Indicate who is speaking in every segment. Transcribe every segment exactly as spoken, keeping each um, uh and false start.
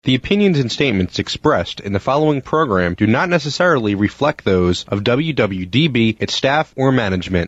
Speaker 1: The opinions and statements expressed in the following program do not necessarily reflect those of W W D B, its staff, or management.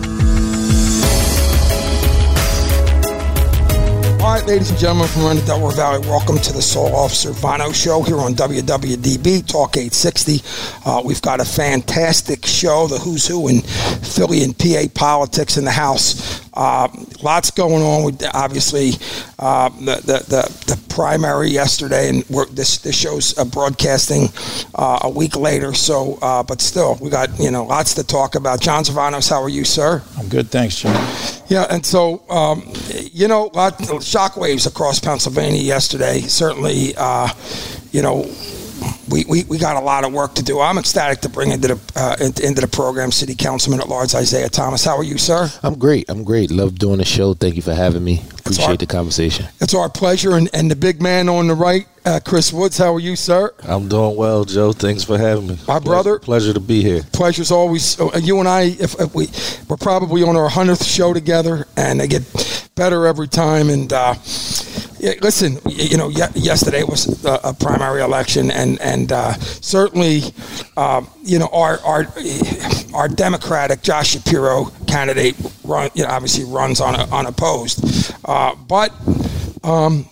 Speaker 2: All right, ladies and gentlemen from around the Delaware Valley, welcome to the Soul Officer Vano Show here on W W D B, Talk eight sixty. Uh, we've got a fantastic show, the who's who in Philly and P A politics in the house. Uh, lots going on with, obviously, uh, the, the, the, the primary yesterday, and we're, this, this show's uh, broadcasting uh, a week later, so, uh, but still, we got, you know, lots to talk about. John Zavanos, how are you, sir?
Speaker 3: I'm good, thanks, John.
Speaker 2: Yeah, and so, um, you know, lot, shockwaves across Pennsylvania yesterday. Certainly, uh, you know, we, we, we got a lot of work to do. I'm ecstatic to bring into the uh, into, into the program City Councilman at Large Isaiah Thomas. How are you, sir?
Speaker 4: I'm great. I'm great. Love doing the show. Thank you for having me. Appreciate our, the conversation.
Speaker 2: It's our pleasure. And, and the big man on the right, uh, Chris Woods. How are you, sir?
Speaker 5: I'm doing well, Joe. Thanks for having me.
Speaker 2: My
Speaker 5: pleasure,
Speaker 2: brother.
Speaker 5: Pleasure to be here.
Speaker 2: Pleasure's always. Uh, you and I, if, if we, we're probably on our hundredth show together, and they get better every time. And uh, yeah, listen, you know, yesterday was a, a primary election, and and uh, certainly, uh, you know, our our our Democratic Josh Shapiro candidate run, you know, obviously runs on a, unopposed, uh, but. Um,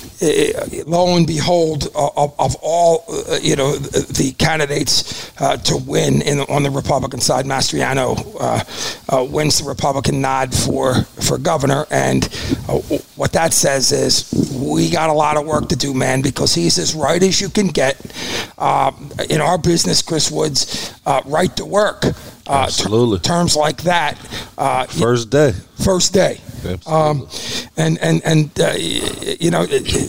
Speaker 2: Lo and behold, uh, of, of all uh, you know the, the candidates uh, to win in on the Republican side, Mastriano uh, uh, wins the Republican nod for for governor, and uh, what that says is we got a lot of work to do, man, because he's as right as you can get uh, in our business, Chris Woods, uh, right to work. Uh,
Speaker 5: Absolutely.
Speaker 2: Ter- terms like that. Uh,
Speaker 5: first day.
Speaker 2: First day. Um, and and and uh, you know,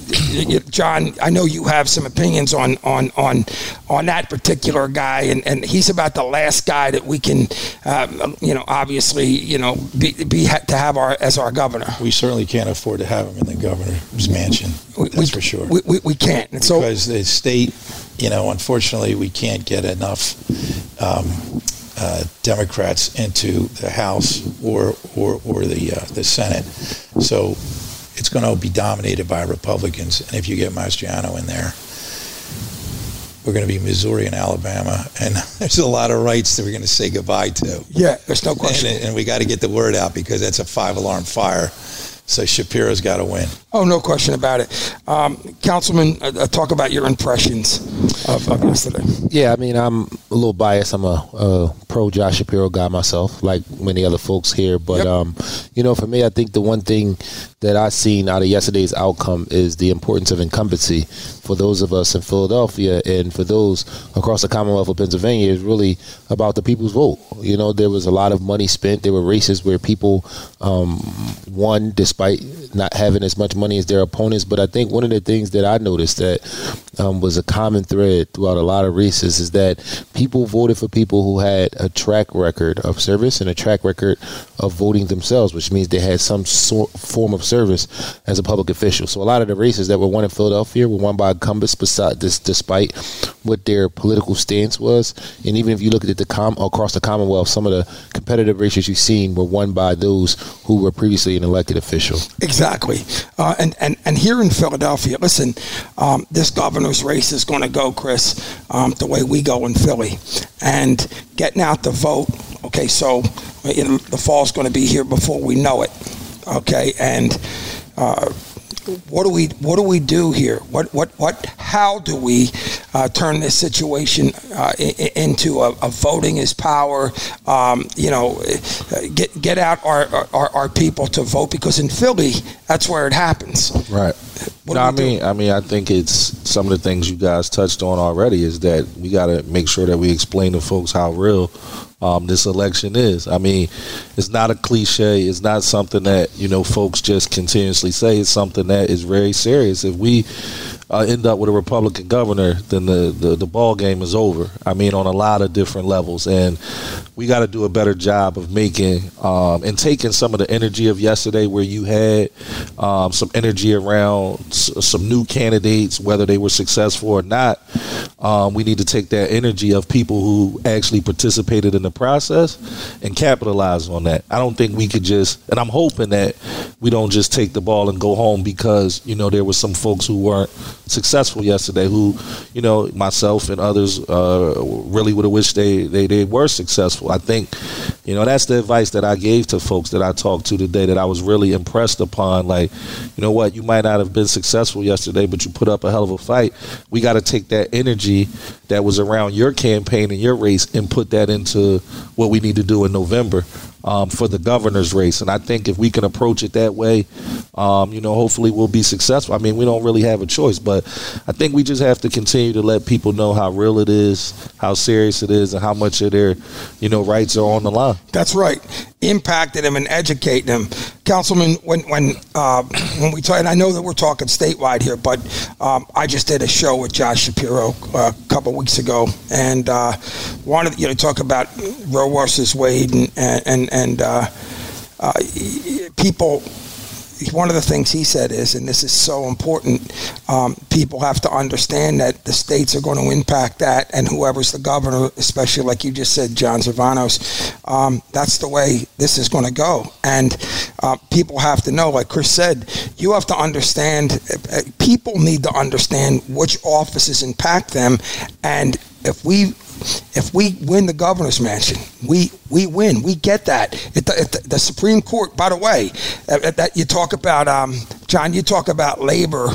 Speaker 2: John, I know you have some opinions on on on on that particular guy, and, and he's about the last guy that we can, um, you know, obviously, you know, be, be to have our as our governor.
Speaker 3: We certainly can't afford to have him in the governor's mansion.
Speaker 2: We,
Speaker 3: that's
Speaker 2: we,
Speaker 3: for sure.
Speaker 2: We, we, we can't, and so
Speaker 3: because the state, you know, unfortunately, we can't get enough. Um, Uh, Democrats into the House or or, or the uh, the Senate, so it's going to be dominated by Republicans. And if you get Mastriano in there, we're going to be Missouri and Alabama, and there's a lot of rights that we're going to say goodbye to.
Speaker 2: Yeah, there's no question.
Speaker 3: And, and we got to get the word out because that's a five-alarm fire. So Shapiro's got to win.
Speaker 2: Oh, no question about it. Um, Councilman, uh, talk about your impressions of, of yesterday.
Speaker 4: Yeah, I mean, I'm a little biased. I'm a, a pro Josh Shapiro guy myself, like many other folks here. But, yep. um, you know, for me, I think the one thing that I've seen out of yesterday's outcome is the importance of incumbency for those of us in Philadelphia and for those across the Commonwealth of Pennsylvania is really about the people's vote. You know, there was a lot of money spent. There were races where people um, won despite not having as much money as their opponents. But I think one of the things that I noticed that um, was a common thread throughout a lot of races is that people voted for people who had a track record of service and a track record of voting themselves, which means they had some sort form of service as a public official. So a lot of the races that were won in Philadelphia were won by incumbents beside this, despite what their political stance was. And even if you look at the com- across the Commonwealth, some of the competitive races you've seen were won by those who were previously an elected official.
Speaker 2: Exactly. Uh, and, and, and here in Philadelphia, listen, um, this governor's race is going to go, Chris, um, the way we go in Philly. And getting out the vote, okay, so you know, the fall's going to be here before we know it, okay? And uh, what do we what do we do here? What what what? How do we uh, turn this situation uh, I- into a, a voting is power? Um, you know, get get out our, our our people to vote, because in Philly, that's where it happens.
Speaker 5: Right.
Speaker 2: What
Speaker 5: no,
Speaker 2: do
Speaker 5: I
Speaker 2: we
Speaker 5: mean,
Speaker 2: do?
Speaker 5: I mean, I think it's some of the things you guys touched on already is that we got to make sure that we explain to folks how real um, this election is. I mean, it's not a cliche. It's not something that, you know, folks just continuously say. It's something that is very serious. If we uh, end up with a Republican governor, then the, the, the ball game is over. I mean, on a lot of different levels. And we got to do a better job of making um, and taking some of the energy of yesterday where you had um, some energy around s- some new candidates, whether they were successful or not. Um, we need to take that energy of people who actually participated in the process and capitalize on that. I don't think we could just, and I'm hoping that we don't just take the ball and go home because, you know, there were some folks who weren't successful yesterday, who, you know, myself and others uh, really would have wished they, they, they were successful. I think, you know, that's the advice that I gave to folks that I talked to today that I was really impressed upon. Like, you know what, you might not have been successful yesterday, but you put up a hell of a fight. We got to take that energy that was around your campaign and your race and put that into what we need to do in November um, for the governor's race. And I think if we can approach it that way, um, you know, hopefully we'll be successful. I mean, we don't really have a choice, but I think we just have to continue to let people know how real it is, how serious it is, and how much of their, you know, rights are on the line.
Speaker 2: That's right. Impacting them and educating them. Councilman, when when uh, when we talk, and I know that we're talking statewide here, but um, I just did a show with Josh Shapiro uh, a couple of weeks ago, and uh, wanted you know talk about Roe versus Wade and and and uh, uh, people. One of the things he said is, and this is so important, um, people have to understand that the states are going to impact that, and whoever's the governor, especially like you just said, John Zervanos, um, that's the way this is going to go. And uh, people have to know, like Chris said, you have to understand, uh, people need to understand which offices impact them, and if we If we win the governor's mansion, we we win. We get that. It, it, the Supreme Court, by the way, uh, that you talk about, um, John, you talk about labor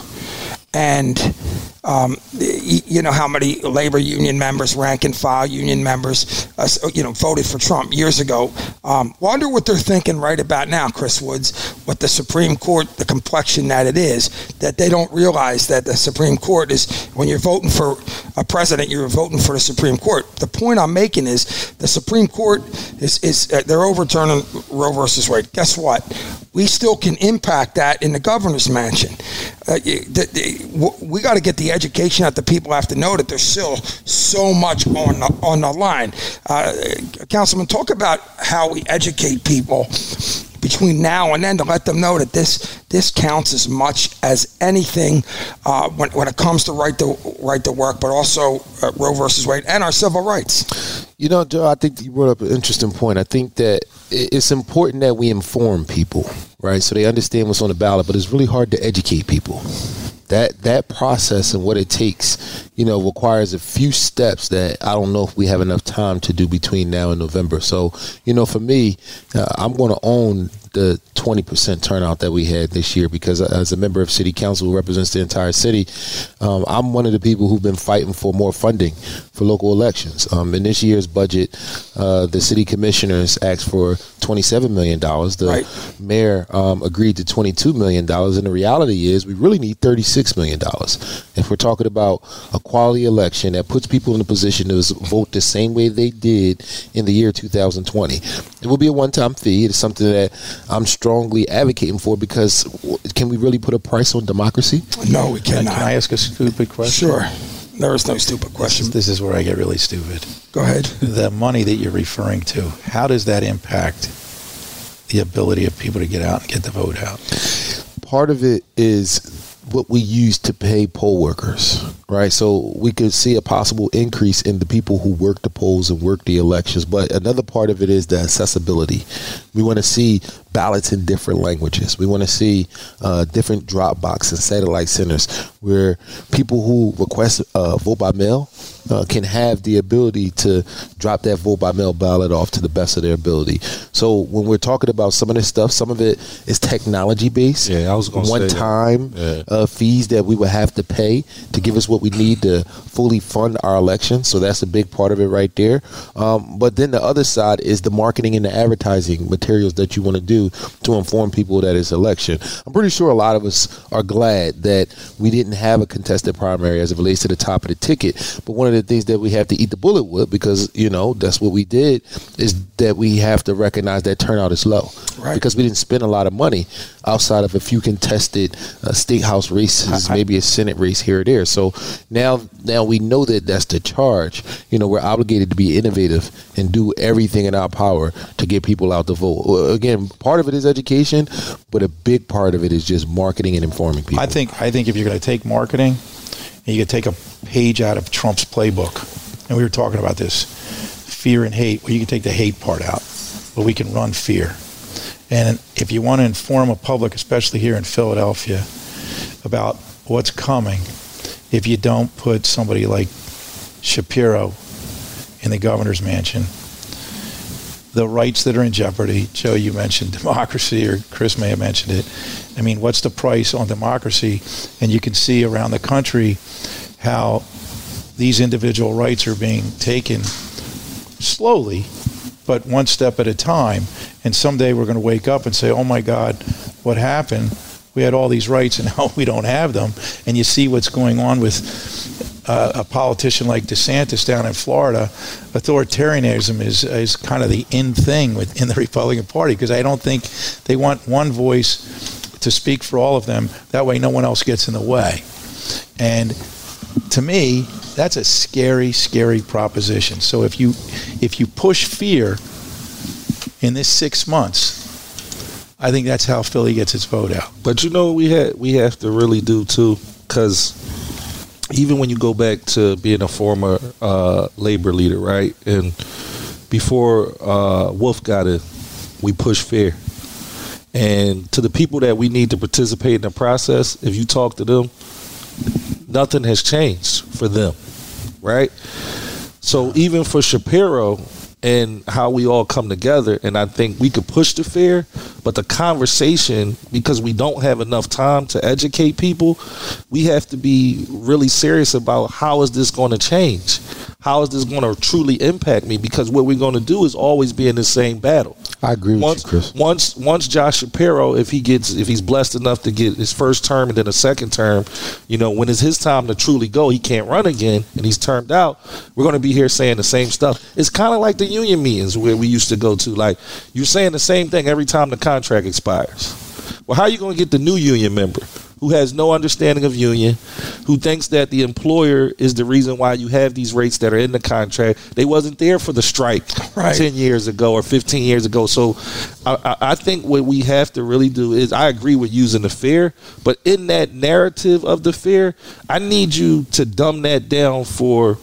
Speaker 2: and, um, you, you know, how many labor union members, rank and file union members, uh, you know, voted for Trump years ago. Um, wonder what they're thinking right about now, Chris Woods, with the Supreme Court, the complexion that it is, that they don't realize that the Supreme Court is, when you're voting for a president, you're voting for the Supreme Court. The point I'm making is the Supreme Court is, is uh, they're overturning Roe versus Wade. Guess what? We still can impact that in the governor's mansion. Uh, the, the, we got to get the education out. The people have to know that there's still so much on the, on the line. Uh, Councilman, talk about how we educate people between now and then to let them know that this this counts as much as anything uh, when when it comes to right to right to work, but also uh, Roe versus Wade and our civil rights.
Speaker 4: You know, Joe, I think you brought up an interesting point. I think that it's important that we inform people, right, so they understand what's on the ballot, but it's really hard to educate people. That that process and what it takes, you know, requires a few steps that I don't know if we have enough time to do between now and November. So, you know, for me, uh, I'm going to own the twenty percent turnout that we had this year because as a member of city council who represents the entire city, um, I'm one of the people who've been fighting for more funding for local elections. Um, in this year's budget, uh, the city commissioners asked for twenty-seven million dollars. The right. mayor um, agreed to twenty-two million dollars. And the reality is we really need thirty-six million dollars. If we're talking about a quality election that puts people in a position to vote the same way they did in the year two thousand twenty. It will be a one-time fee. It's something that I'm strongly advocating for because can we really put a price on democracy?
Speaker 2: No, we cannot.
Speaker 3: Can I ask a stupid question?
Speaker 2: Sure. There is no stupid question.
Speaker 3: This is, this is where I get really stupid.
Speaker 2: Go ahead.
Speaker 3: The money that you're referring to, how does that impact the ability of people to get out and get the vote out?
Speaker 4: Part of it is what we use to pay poll workers, right? So we could see a possible increase in the people who work the polls and work the elections. But another part of it is the accessibility. We want to see ballots in different languages. We want to see uh, different drop box and satellite centers where people who request uh, vote by mail uh, can have the ability to drop that vote by mail ballot off to the best of their ability. So when we're talking about some of this stuff, some of it is technology based.
Speaker 5: Yeah, I was going to say
Speaker 4: one time
Speaker 5: yeah.
Speaker 4: uh, fees that we would have to pay to give us what we need to fully fund our elections. So that's a big part of it right there. Um, but then the other side is the marketing and the advertising materials that you want to do to inform people that it's election. I'm pretty sure a lot of us are glad that we didn't have a contested primary as it relates to the top of the ticket. But one of the things that we have to eat the bullet with, because, you know, that's what we did, is that we have to recognize that turnout is low.
Speaker 2: Right.
Speaker 4: Because we didn't spend a lot of money outside of a few contested uh, state house races, I, I, maybe a Senate race here or there. So now, now we know that that's the charge. You know, we're obligated to be innovative and do everything in our power to get people out to vote. Again, part of it is education, but a big part of it is just marketing and informing people.
Speaker 3: I think I think if you're going to take marketing and you could take a page out of Trump's playbook, and we were talking about this, fear and hate, well, you can take the hate part out, but we can run fear. And if you want to inform a public, especially here in Philadelphia, about what's coming, if you don't put somebody like Shapiro in the governor's mansion. The rights that are in jeopardy. Joe, you mentioned democracy, or Chris may have mentioned it. I mean, what's the price on democracy? And you can see around the country how these individual rights are being taken slowly, but one step at a time. And someday we're going to wake up and say, oh my God, what happened? We had all these rights and now we don't have them. And you see what's going on with uh, a politician like DeSantis down in Florida. Authoritarianism is, is kind of the in thing within the Republican Party, because I don't think they want one voice to speak for all of them. That way no one else gets in the way. And to me, that's a scary, scary proposition. So if you if you push fear in this six months, I think that's how Philly gets its vote out.
Speaker 5: But you know what we had we have to really do too, because even when you go back to being a former uh, labor leader, right, and before uh, Wolf got in, we pushed fear. And to the people that we need to participate in the process, if you talk to them, nothing has changed for them, right? So even for Shapiro and how we all come together, and I think we could push the fear, but the conversation, because we don't have enough time to educate people, we have to be really serious about how is this going to change? How is this going to truly impact me? Because what we're going to do is always be in the same battle.
Speaker 4: I agree with
Speaker 5: once,
Speaker 4: you, Chris.
Speaker 5: Once, once Josh Shapiro, if he gets, if he's blessed enough to get his first term and then a second term, you know, when it's his time to truly go, he can't run again, and he's termed out. We're going to be here saying the same stuff. It's kind of like the union meetings where we used to go to. Like, you're saying the same thing every time the contract expires. Well, how are you going to get the new union member who has no understanding of union, who thinks that the employer is the reason why you have these rates that are in the contract? They wasn't there for the strike right. ten years ago or fifteen years ago. So I, I think what we have to really do is, I agree with using the fear, but in that narrative of the fear, I need you to dumb that down for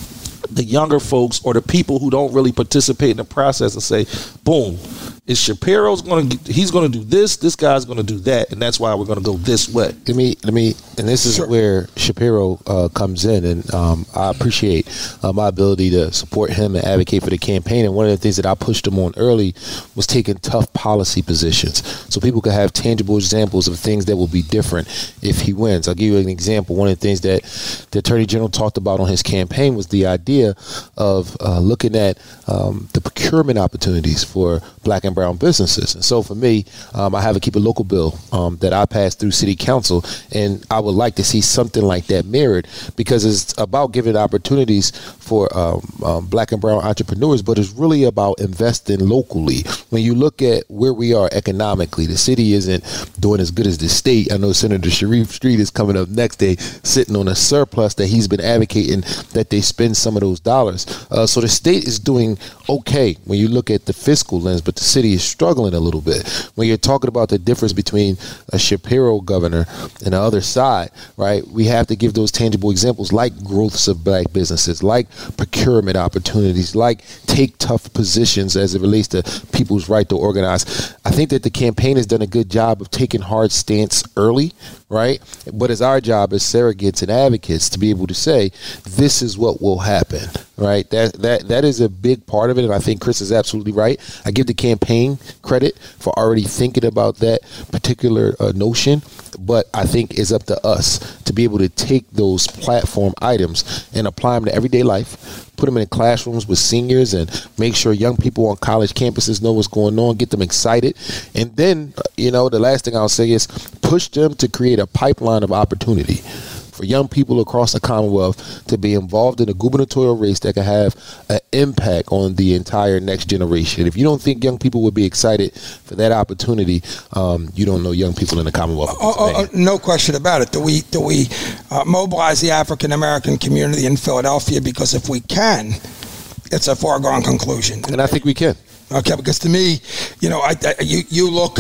Speaker 5: the younger folks or the people who don't really participate in the process and say, boom, is Shapiro's going to, he's going to do this, this guy's going to do that, and that's why we're going to go this way.
Speaker 4: Let me, let me, and this is sure. where Shapiro uh, comes in, and um, I appreciate uh, my ability to support him and advocate for the campaign. And one of the things that I pushed him on early was taking tough policy positions, so people could have tangible examples of things that will be different if he wins. I'll give you an example. One of the things that the Attorney General talked about on his campaign was the idea of uh, looking at um, the procurement opportunities for black and brown businesses. And so for me, um, I have a Keep It Local bill um, that I passed through City Council, and I would like to see something like that mirrored, because it's about giving opportunities for um, um, black and brown entrepreneurs, but it's really about investing locally. When you look at where we are economically, the city isn't doing as good as the state. I know Senator Sharif Street is coming up next day, sitting on a surplus that he's been advocating that they spend some of those dollars. Uh, so the state is doing okay when you look at the fiscal lens, but the city is struggling a little bit. When you're talking about the difference between a Shapiro governor and the other side, right, we have to give those tangible examples, like growths of black businesses, like procurement opportunities, like take tough positions as it relates to people's right to organize. I think that the campaign has done a good job of taking hard stance early, right? But it's our job as surrogates and advocates to be able to say, this is what will happen, right? That that that is a big part of it, and I think Chris is absolutely right. I give the campaign credit for already thinking about that particular uh, notion, but I think it's up to us to be able to take those platform items and apply them to everyday life, put them in classrooms with seniors, and make sure young people on college campuses know what's going on, get them excited. And then, you know, the last thing I'll say is push them to create a pipeline of opportunity for young people across the Commonwealth to be involved in a gubernatorial race that can have an impact on the entire next generation. If you don't think young people would be excited for that opportunity, um, you don't know young people in the Commonwealth.
Speaker 2: Oh, oh, no question about it. Do we do we uh, mobilize the African American community in Philadelphia? Because if we can, it's a foregone conclusion.
Speaker 4: And I think we can.
Speaker 2: Okay, because to me, you know, I, I, you you look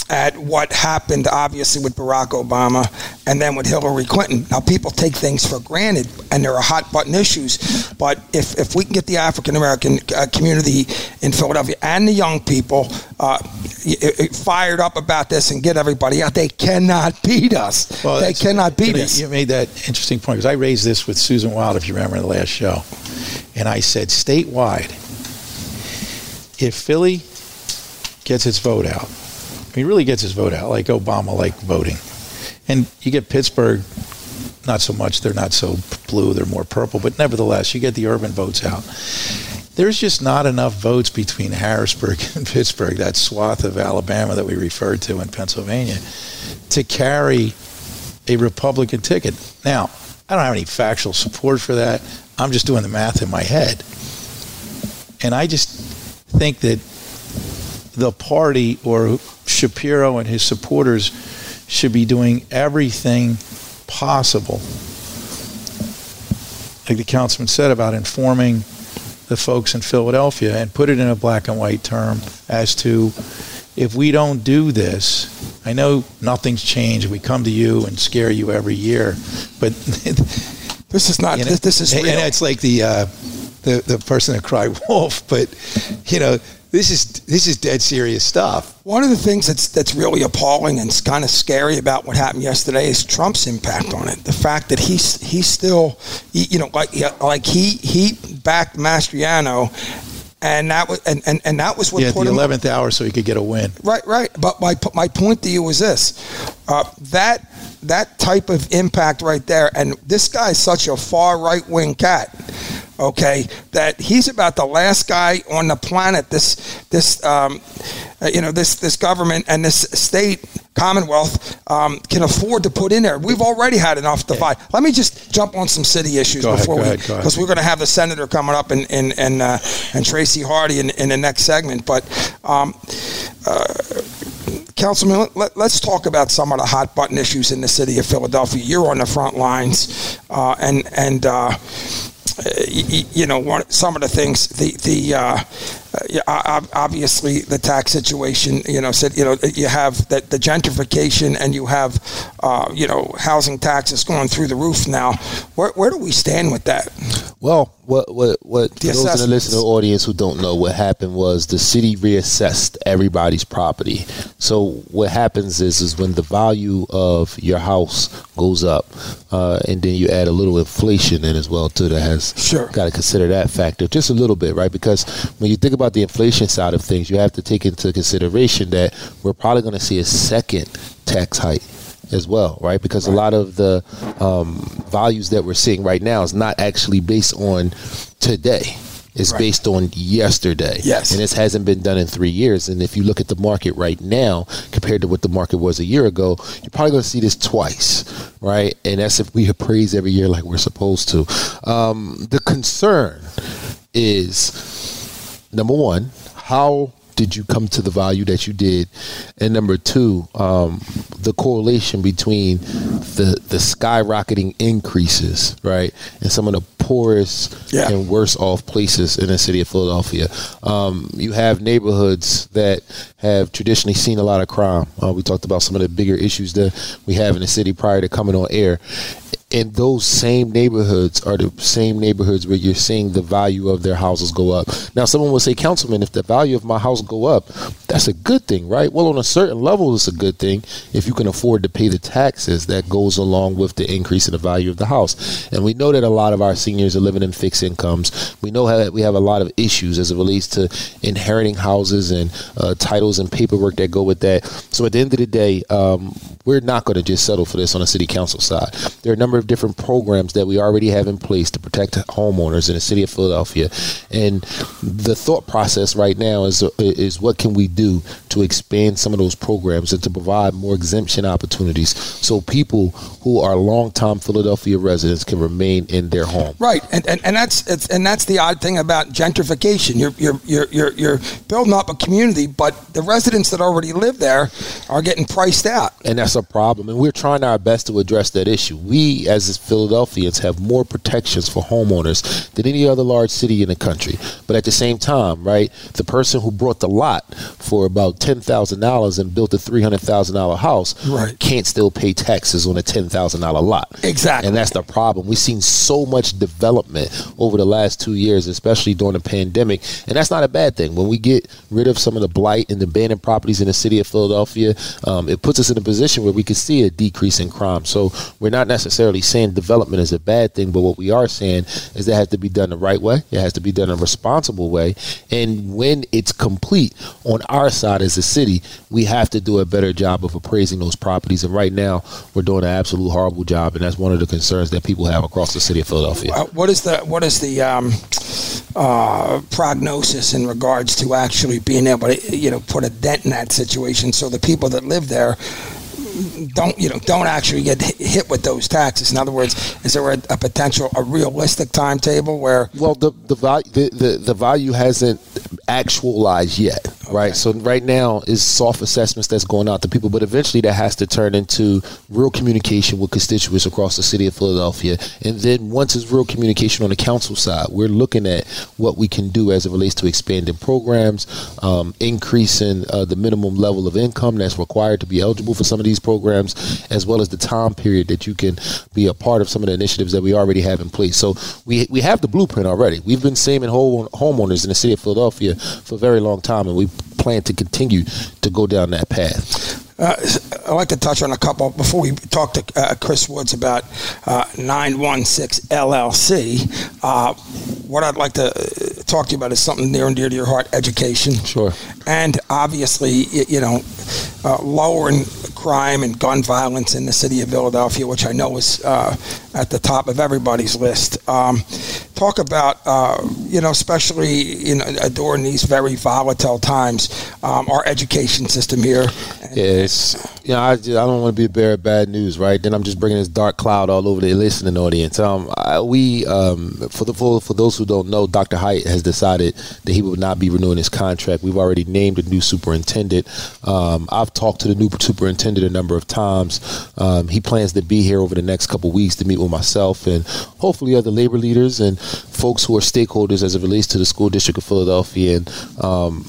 Speaker 2: at what happened, obviously, with Barack Obama and then with Hillary Clinton. Now, people take things for granted, and there are hot-button issues, but if, if we can get the African-American uh, community in Philadelphia and the young people uh, fired up about this and get everybody out, they cannot beat us. Well, they cannot beat
Speaker 3: you know,
Speaker 2: us.
Speaker 3: You made that interesting point, because I raised this with Susan Wild, if you remember, in the last show, and I said, statewide, if Philly gets its vote out, I mean, really gets his vote out, like Obama, like voting. And you get Pittsburgh, not so much, they're not so blue, they're more purple, but nevertheless, you get the urban votes out. There's just not enough votes between Harrisburg and Pittsburgh, that swath of Alabama that we referred to in Pennsylvania, to carry a Republican ticket. Now, I don't have any factual support for that. I'm just doing the math in my head. And I just think that the party, or Shapiro and his supporters, should be doing everything possible, like the councilman said, about informing the folks in Philadelphia, and put it in a black and white term as to, if we don't do this, I know nothing's changed, we come to you and scare you every year, but
Speaker 2: this is not, you know, this, this is real.
Speaker 3: And it's like the, uh, the, the person that cried wolf, but, you know, This is this is dead serious stuff.
Speaker 2: One of the things that's that's really appalling and kind of scary about what happened yesterday is Trump's impact on it. The fact that he's he's still, you know, like like he he backed Mastriano, and that was and, and, and that was what
Speaker 3: yeah,
Speaker 2: put
Speaker 3: the
Speaker 2: him
Speaker 3: eleventh hour, so he could get a win.
Speaker 2: Right, right. But my my point to you was this: uh, that that type of impact right there, and this guy's such a far right wing cat. Okay, that he's about the last guy on the planet. This, this, um, uh, you know, this, this government and this state Commonwealth um, can afford to put in there. We've already had enough to fight. Let me just jump on some city issues
Speaker 3: go
Speaker 2: before
Speaker 3: ahead,
Speaker 2: we, because we're going to have the senator coming up and and and, uh, and Tracy Hardy in, in the next segment. But um, uh, Councilman, let, let's talk about some of the hot button issues in the city of Philadelphia. You're on the front lines, uh, and and. Uh, You, you know, one, some of the things, the the uh, uh, obviously the tax situation. You know, said you know you have the, the gentrification, and you have uh, you know housing taxes going through the roof now. Where where do we stand with that?
Speaker 4: Well, what what what for those in the listener audience who don't know, what happened was the city reassessed everybody's property. So what happens is is when the value of your house goes up, uh, and then you add a little inflation in as well too, that has
Speaker 2: sure
Speaker 4: got to consider that factor just a little bit, right? Because when you think about the inflation side of things, you have to take into consideration that we're probably going to see a second tax hike as well, right? Because right. a lot of the um, values that we're seeing right now is not actually based on today. It's right. based on yesterday.
Speaker 2: Yes.
Speaker 4: And this hasn't been done in three years. And if you look at the market right now, compared to what the market was a year ago, you're probably going to see this twice, right? And that's if we appraise every year like we're supposed to. Um, the concern is, number one, how did you come to the value that you did? And number two, um, the correlation between the the skyrocketing increases, right, and some of the poorest yeah. and worst off places in the city of Philadelphia. Um, you have neighborhoods that have traditionally seen a lot of crime. Uh, we talked about some of the bigger issues that we have in the city prior to coming on air. And those same neighborhoods are the same neighborhoods where you're seeing the value of their houses go up. Now, someone will say, Councilman, if the value of my house go up, that's a good thing, right? Well, on a certain level, it's a good thing if you can afford to pay the taxes that goes along with the increase in the value of the house. And we know that a lot of our seniors are living in fixed incomes. We know how we have a lot of issues as it relates to inheriting houses and uh, titles and paperwork that go with that. So at the end of the day, um, we're not going to just settle for this on the city council side. There are a number of different programs that we already have in place to protect homeowners in the city of Philadelphia. And the thought process right now is is what can we do to expand some of those programs and to provide more exemption opportunities so people who are longtime Philadelphia residents can remain in their home.
Speaker 2: Right, and and, and that's it's, and that's the odd thing about gentrification. You're you're you're you're you're building up a community, but the residents that already live there are getting priced out.
Speaker 4: And that's a problem, and we're trying our best to address that issue. We as Philadelphians have more protections for homeowners than any other large city in the country. But at the same time, right, the person who brought the lot for for about ten thousand dollars and built a three hundred thousand dollars house
Speaker 2: right.
Speaker 4: can't still pay taxes on a ten thousand dollars lot.
Speaker 2: Exactly.
Speaker 4: And that's the problem. We've seen so much development over the last two years, especially during the pandemic. And that's not a bad thing. When we get rid of some of the blight and the abandoned properties in the city of Philadelphia, um, it puts us in a position where we can see a decrease in crime. So we're not necessarily saying development is a bad thing, but what we are saying is that it has to be done the right way. It has to be done in a responsible way. And when it's complete on our side as a city, we have to do a better job of appraising those properties. And right now, we're doing an absolute horrible job, and that's one of the concerns that people have across the city of Philadelphia.
Speaker 2: Uh, what is the what is the um, uh, prognosis in regards to actually being able to, you know, put a dent in that situation so the people that live there don't you know don't actually get hit with those taxes? In other words, is there a, a potential, a realistic timetable where?
Speaker 4: Well, the the value the, the, the value hasn't actualized yet, okay. right? So right now is soft assessments that's going out to people, but eventually that has to turn into real communication with constituents across the city of Philadelphia. And then once it's real communication on the council side, we're looking at what we can do as it relates to expanding programs, um, increasing uh, the minimum level of income that's required to be eligible for some of these programs, as well as the time period that you can be a part of some of the initiatives that we already have in place. So we we have the blueprint already. We've been saving home, homeowners in the city of Philadelphia for a very long time, and we plan to continue to go down that path.
Speaker 2: Uh, I'd like to touch on a couple before we talk to uh, Chris Woods about uh, nine one six L L C. Uh, what I'd like to talk to you about is something near and dear to your heart: education.
Speaker 4: Sure.
Speaker 2: And obviously, you know, uh, lowering crime and gun violence in the city of Philadelphia, which I know is uh, at the top of everybody's list. Um, talk about, uh, you know, especially you know during these very volatile times, um, our education system here.
Speaker 4: Yeah, it's, you know, I, I don't want to be a bearer of bad news, right? Then I'm just bringing this dark cloud all over the listening audience. Um, I, we, um, for the for, for those who don't know, Doctor Hite has decided that he will not be renewing his contract. We've already named a new superintendent. Um, I've talked to the new superintendent a number of times. Um, he plans to be here over the next couple of weeks to meet with myself and hopefully other labor leaders and folks who are stakeholders as it relates to the school district of Philadelphia. And um,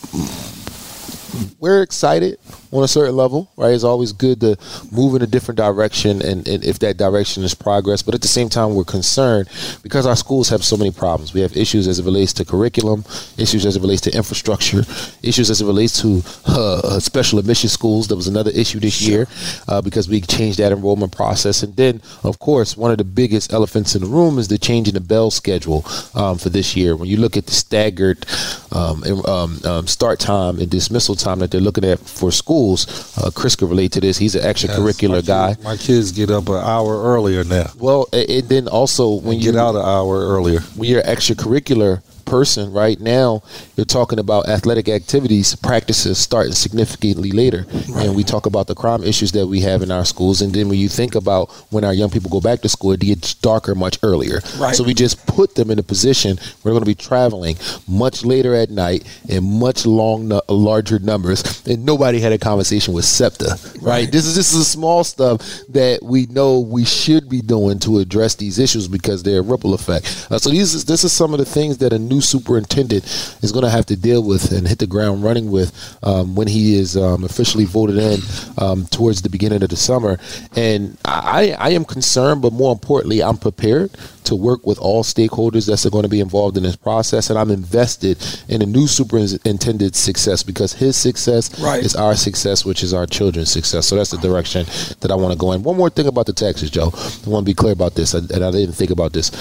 Speaker 4: we're excited on a certain level, right? It's always good to move in a different direction, and, and if that direction is progress. But at the same time, we're concerned because our schools have so many problems. We have issues as it relates to curriculum, issues as it relates to infrastructure, issues as it relates to uh, uh, special admission schools. That was another issue this year uh, because we changed that enrollment process. And then, of course, one of the biggest elephants in the room is the change in the bell schedule um, for this year. When you look at the staggered um, um, um, start time and dismissal time that they're looking at for schools, Uh, Chris could relate to this. He's an extracurricular
Speaker 5: yes, my
Speaker 4: guy.
Speaker 5: Kids, my kids get up an hour earlier now.
Speaker 4: Well, and then also when you
Speaker 5: get out an hour earlier,
Speaker 4: when you're extracurricular person right now, you're talking about athletic activities, practices starting significantly later. Right. And we talk about the crime issues that we have in our schools. And then when you think about when our young people go back to school, it gets darker much earlier.
Speaker 2: Right.
Speaker 4: So we just put them in a position where they're going to be traveling much later at night in much long, larger numbers. And nobody had a conversation with SEPTA, right? right? This is this is small stuff that we know we should be doing to address these issues because they're a ripple effect. Uh, so these is, this is some of the things that a new superintendent is going to have to deal with and hit the ground running with um, when he is um, officially voted in um, towards the beginning of the summer. And I, I am concerned, but more importantly, I'm prepared to work with all stakeholders that's going to be involved in this process. And I'm invested in a new superintendent's success because his success
Speaker 2: right.
Speaker 4: is our success, which is our children's success. So that's the direction that I want to go in. One more thing about the taxes, Joe. I want to be clear about this, and I didn't think about this.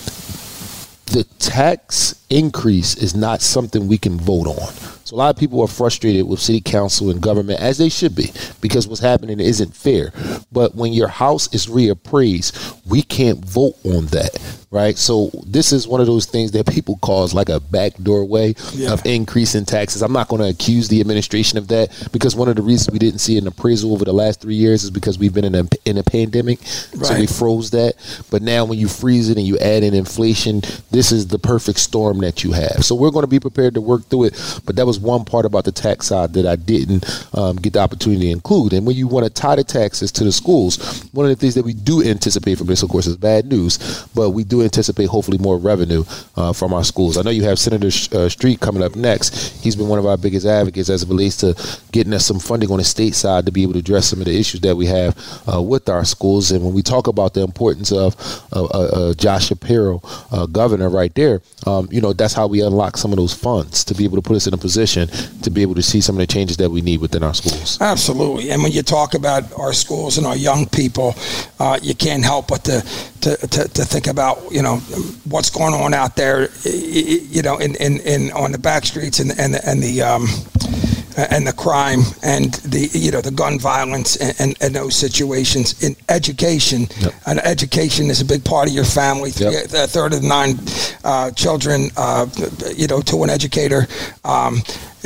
Speaker 4: The tax increase is not something we can vote on. So a lot of people are frustrated with city council and government, as they should be, because what's happening isn't fair. But when your house is reappraised, we can't vote on that, right? So this is one of those things that people cause like a backdoor way yeah. of increasing taxes. I'm not going to accuse the administration of that because one of the reasons we didn't see an appraisal over the last three years is because we've been in a, in a pandemic. Right. So we froze that. But now when you freeze it and you add in inflation, this this is the perfect storm that you have. So we're going to be prepared to work through it. But that was one part about the tax side that I didn't um, get the opportunity to include. And when you want to tie the taxes to the schools, one of the things that we do anticipate from this, of course, is bad news, but we do anticipate hopefully more revenue uh, from our schools. I know you have Senator uh, Street coming up next. He's been one of our biggest advocates as it relates to getting us some funding on the state side to be able to address some of the issues that we have uh, with our schools. And when we talk about the importance of uh, uh, uh, Josh Shapiro, uh, governor right there, um, you know, that's how we unlock some of those funds to be able to put us in a position to be able to see some of the changes that we need within our schools. Absolutely.
Speaker 2: And when you talk about our schools and our young people, uh, you can't help but to, to, to, to think about, you know, what's going on out there, you know, in, in, in on the back streets and, and, and the um, and the crime and the, you know, the gun violence and, and, and those situations. In education, yep. and education is a big part of your family. Yep. A third of the nine uh, children, uh, you know, to an educator. Um,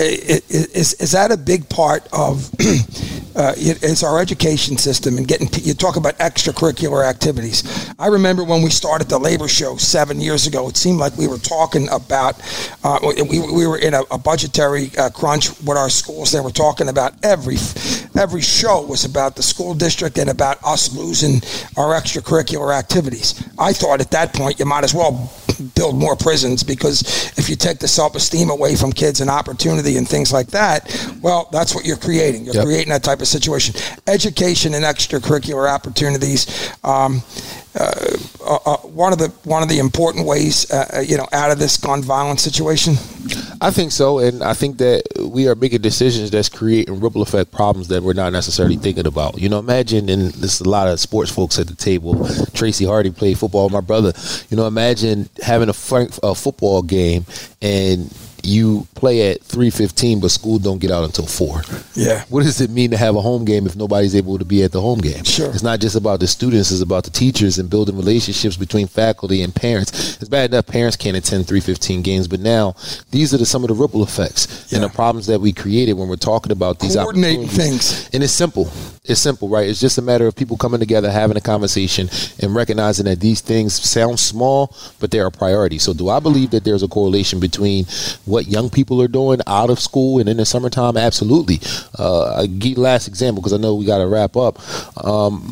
Speaker 2: Is is that a big part of uh, is our education system and getting? You talk about extracurricular activities. I remember when we started the Labor Show seven years ago. It seemed like we were talking about uh, we we were in a, a budgetary uh, crunch with our schools. They were talking about every every show was about the school district and about us losing our extracurricular activities. I thought at that point you might as well build more prisons, because if you take the self-esteem away from kids and opportunity and things like that, well, that's what you're creating. You're yep. creating that type of situation. Education and extracurricular opportunities. Um, uh, uh, one of the one of the important ways, uh, you know, out of this gun violence situation.
Speaker 4: I think so, and I think that we are making decisions that's creating ripple effect problems that we're not necessarily thinking about. You know, imagine, and there's a lot of sports folks at the table. Tracy Hardy played football, my brother. You know, imagine having a, fun, a football game and you play at three fifteen, but school don't get out until four.
Speaker 2: Yeah.
Speaker 4: What does it mean to have a home game if nobody's able to be at the home game?
Speaker 2: Sure.
Speaker 4: It's not just about the students, it's about the teachers and building relationships between faculty and parents. It's bad enough parents can't attend three fifteen games, but now these are the, some of the ripple effects yeah. and the problems that we created when we're talking about these
Speaker 2: coordinating things.
Speaker 4: And it's simple. It's simple, right? It's just a matter of people coming together, having a conversation, and recognizing that these things sound small, but they're a priority. So do I believe that there's a correlation between what young people are doing out of school and in the summertime? Absolutely. Uh, I'll give you the last example because I know we got to wrap up. Um,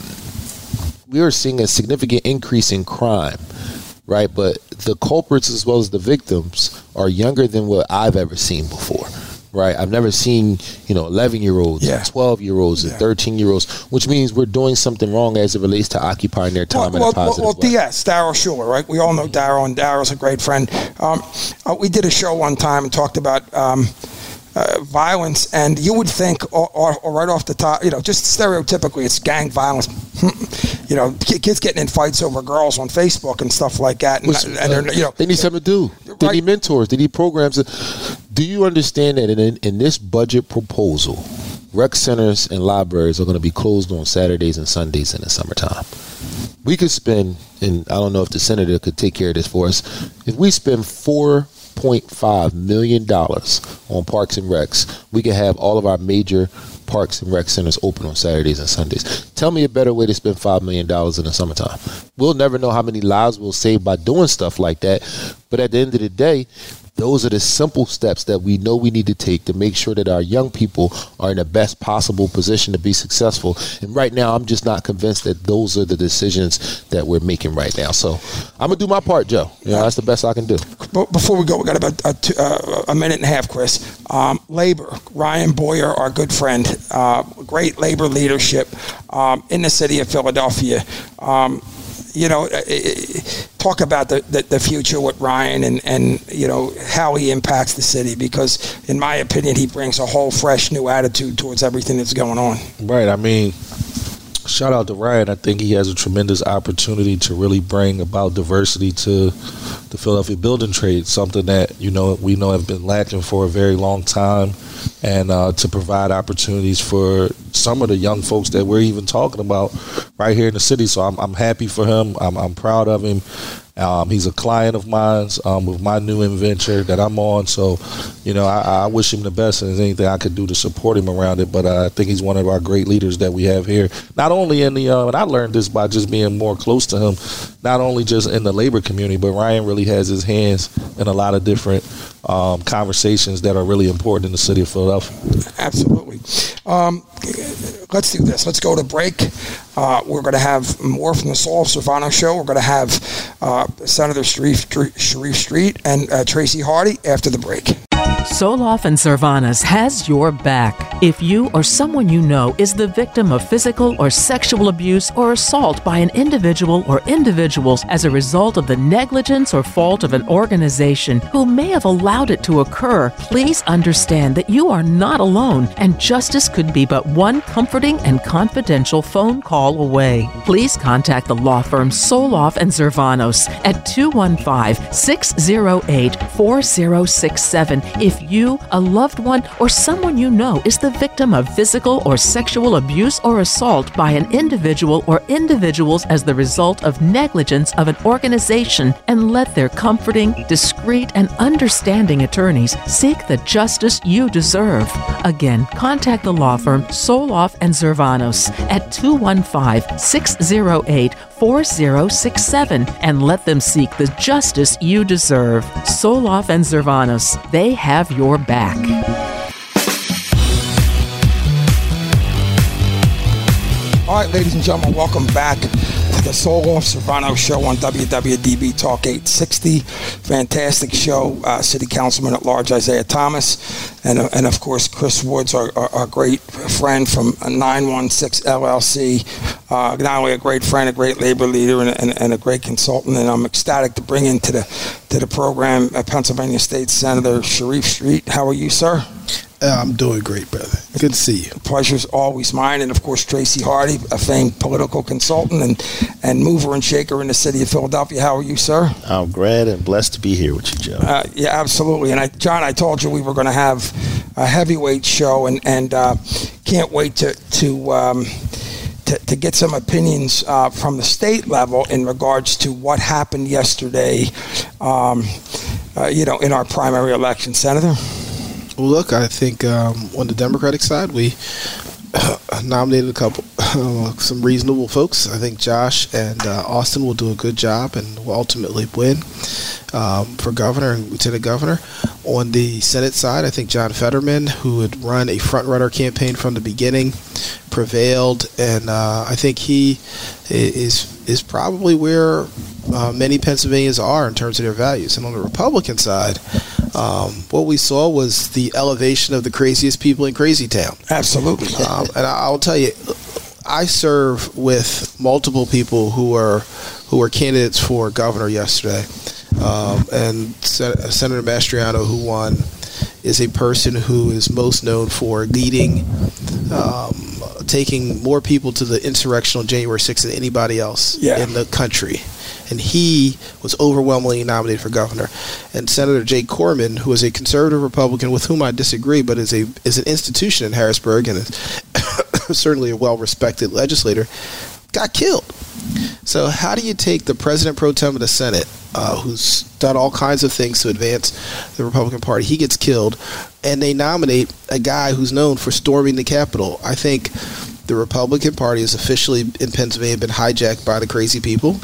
Speaker 4: we are seeing a significant increase in crime, right? But the culprits as well as the victims are younger than what I've ever seen before. Right, I've never seen, you know, eleven-year-olds, yeah. twelve-year-olds, and thirteen-year-olds, which means we're doing something wrong as it relates to occupying their time
Speaker 2: well,
Speaker 4: in a positive
Speaker 2: well, well,
Speaker 4: way.
Speaker 2: D S, Daryl Schuler, right? We all know Daryl, and Daryl's a great friend. Um, uh, we did a show one time and talked about um, uh, violence, and you would think, or, or, or right off the top, you know, just stereotypically, it's gang violence. You know, kids getting in fights over girls on Facebook and stuff like that. And,
Speaker 4: Which,
Speaker 2: and they're, you know,
Speaker 4: they need something to do. They right. need mentors. They need programs. Do you understand that in, in this budget proposal, rec centers and libraries are going to be closed on Saturdays and Sundays in the summertime? We could spend, and I don't know if the senator could take care of this for us, if we spend four point five million dollars on parks and recs, we could have all of our major parks and rec centers open on Saturdays and Sundays. Tell me a better way to spend five million dollars in the summertime. We'll never know how many lives we'll save by doing stuff like that, but at the end of the day, those are the simple steps that we know we need to take to make sure that our young people are in the best possible position to be successful. And right now, I'm just not convinced that those are the decisions that we're making right now. So I'm going to do my part, Joe. You know, that's the best I can do.
Speaker 2: Before we go, we got about a, two, uh, a minute and a half, Chris. Um, labor, Ryan Boyer, our good friend, uh, great labor leadership um, in the city of Philadelphia. Um, You know, talk about the, the, the future with Ryan and, and, you know, how he impacts the city, because, in my opinion, he brings a whole fresh new attitude towards everything that's going on.
Speaker 5: Right. I mean, shout out to Ryan. I think he has a tremendous opportunity to really bring about diversity to the Philadelphia building trade, something that, you know, we know have been lacking for a very long time, and uh, to provide opportunities for some of the young folks that we're even talking about right here in the city. So I'm, I'm happy for him. I'm, I'm proud of him. Um, he's a client of mine um, with my new adventure that I'm on. So, you know, I, I wish him the best, and there's anything I could do to support him around it. But uh, I think he's one of our great leaders that we have here. Not only in the, uh, and I learned this by just being more close to him, not only just in the labor community, but Ryan really has his hands in a lot of different um, conversations that are really important in the city of Philadelphia.
Speaker 2: Absolutely. Um, let's do this. Let's go to break. Uh, we're going to have more from the Saul Servano Show. We're going to have uh, Senator Sharif, Sharif Street and uh, Tracy Hardy after the break.
Speaker 6: Soloff and Servanas has your back. If you or someone you know is the victim of physical or sexual abuse or assault by an individual or individuals as a result of the negligence or fault of an organization who may have allowed it to occur, please understand that you are not alone and justice could be but one comforting and confidential phone call away. Please contact the law firm Soloff and Servanos at two one five, six zero eight, four zero six seven if you, a loved one, or someone you know is the victim of physical or sexual abuse or assault by an individual or individuals as the result of negligence of an organization, and let their comforting, discreet, and understanding attorneys seek the justice you deserve. Again, contact the law firm Soloff and Servanos at two one five, six zero eight, four zero six seven and let them seek the justice you deserve. Soloff and Servanos, they have your back.
Speaker 2: All right, ladies and gentlemen, welcome back to the Soloff Servano Show on W W D B Talk eight sixty. Fantastic show. Uh, City Councilman at Large Isaiah Thomas, and uh, and of course Chris Woods, our, our, our great friend from nine one six L L C. Uh, not only a great friend, a great labor leader, and, and, and a great consultant. And I'm ecstatic to bring into the to the program uh, Pennsylvania State Senator Sharif Street. How are you, sir?
Speaker 7: Uh, I'm doing great, brother. Good to see you.
Speaker 2: The pleasure's always mine. And, of course, Tracy Hardy, a famed political consultant and, and mover and shaker in the city of Philadelphia. How are you, sir?
Speaker 8: I'm glad and blessed to be here with you, Joe.
Speaker 2: Uh, yeah, absolutely. And, I, John, I told you we were going to have a heavyweight show, and, and uh, can't wait to to, um, to to get some opinions uh, from the state level in regards to what happened yesterday, um, uh, you know, in our primary election. Senator?
Speaker 7: Well, look, I think um, on the Democratic side, we uh, nominated a couple, uh, some reasonable folks. I think Josh and uh, Austin will do a good job and will ultimately win um, for governor and lieutenant governor. On the Senate side, I think John Fetterman, who had run a front-runner campaign from the beginning, prevailed, and uh, I think he is is probably where uh, many Pennsylvanians are in terms of their values. And on the Republican side, um, what we saw was the elevation of the craziest people in Crazy Town.
Speaker 2: Absolutely.
Speaker 7: Um, and I'll tell you, I serve with multiple people who are who were candidates for governor yesterday. Um, and Sen- Senator Mastriano, who won, is a person who is most known for leading, um, taking more people to the insurrection on January sixth than anybody else
Speaker 2: yeah.
Speaker 7: in the country. And he was overwhelmingly nominated for governor. And Senator Jake Corman, who is a conservative Republican with whom I disagree, but is a is an institution in Harrisburg and is certainly a well-respected legislator, got killed. So how do you take the president pro tem of the Senate, uh, who's done all kinds of things to advance the Republican Party, he gets killed, and they nominate a guy who's known for storming the Capitol? I think the Republican Party has officially in Pennsylvania been hijacked by the crazy people.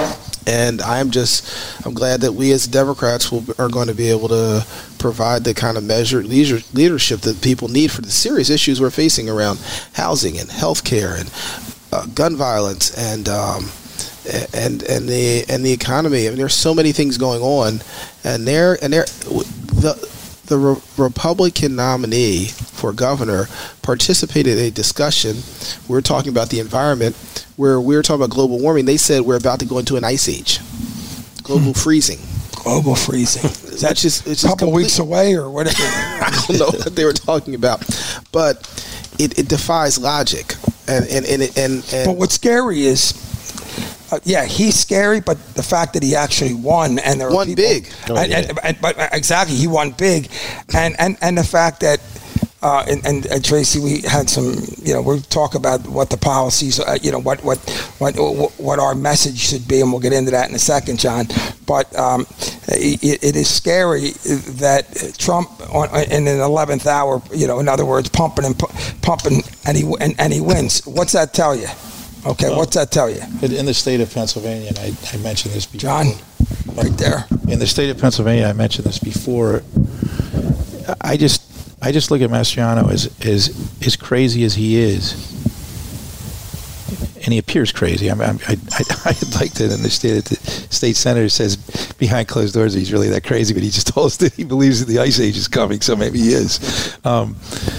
Speaker 7: And I'm just, I'm glad that we as Democrats will, are going to be able to provide the kind of measured leader, leadership that people need for the serious issues we're facing around housing and health care and uh, gun violence and um, and and the and the economy. I mean, there's so many things going on, and there and there the. The Re- Republican nominee for governor participated in a discussion. We were talking about the environment, where we were talking about global warming. They said we're about to go into an ice age, global freezing.
Speaker 2: Global freezing. Is that
Speaker 7: just
Speaker 2: a couple complete, weeks away, or what?
Speaker 7: I don't know what they were talking about, but it, it defies logic. And and and, and, and
Speaker 2: but what's scary is. Uh, yeah, he's scary, but the fact that he actually won and there were
Speaker 7: won
Speaker 2: people,
Speaker 7: big,
Speaker 2: and, and, and, but exactly, he won big, and and, and the fact that uh, and, and, and Tracy, we had some, you know, we'll talk about what the policies, uh, you know, what what what what our message should be, and we'll get into that in a second, John. But um, it, it is scary that Trump, on, in an eleventh hour, you know, in other words, pumping and pumping, and he and, and he wins. What's that tell you? Okay,
Speaker 3: Well,
Speaker 2: what's that tell you?
Speaker 3: In the state of Pennsylvania, and I, I mentioned this before.
Speaker 2: John, right there.
Speaker 3: In the state of Pennsylvania, I mentioned this before. I just, I just look at Mastriano as, as, as crazy as he is, and he appears crazy. I mean, I, I, I'd like to understand that the state senator says behind closed doors he's really that crazy, but he just told us that he believes that the ice age is coming, so maybe he is. Um,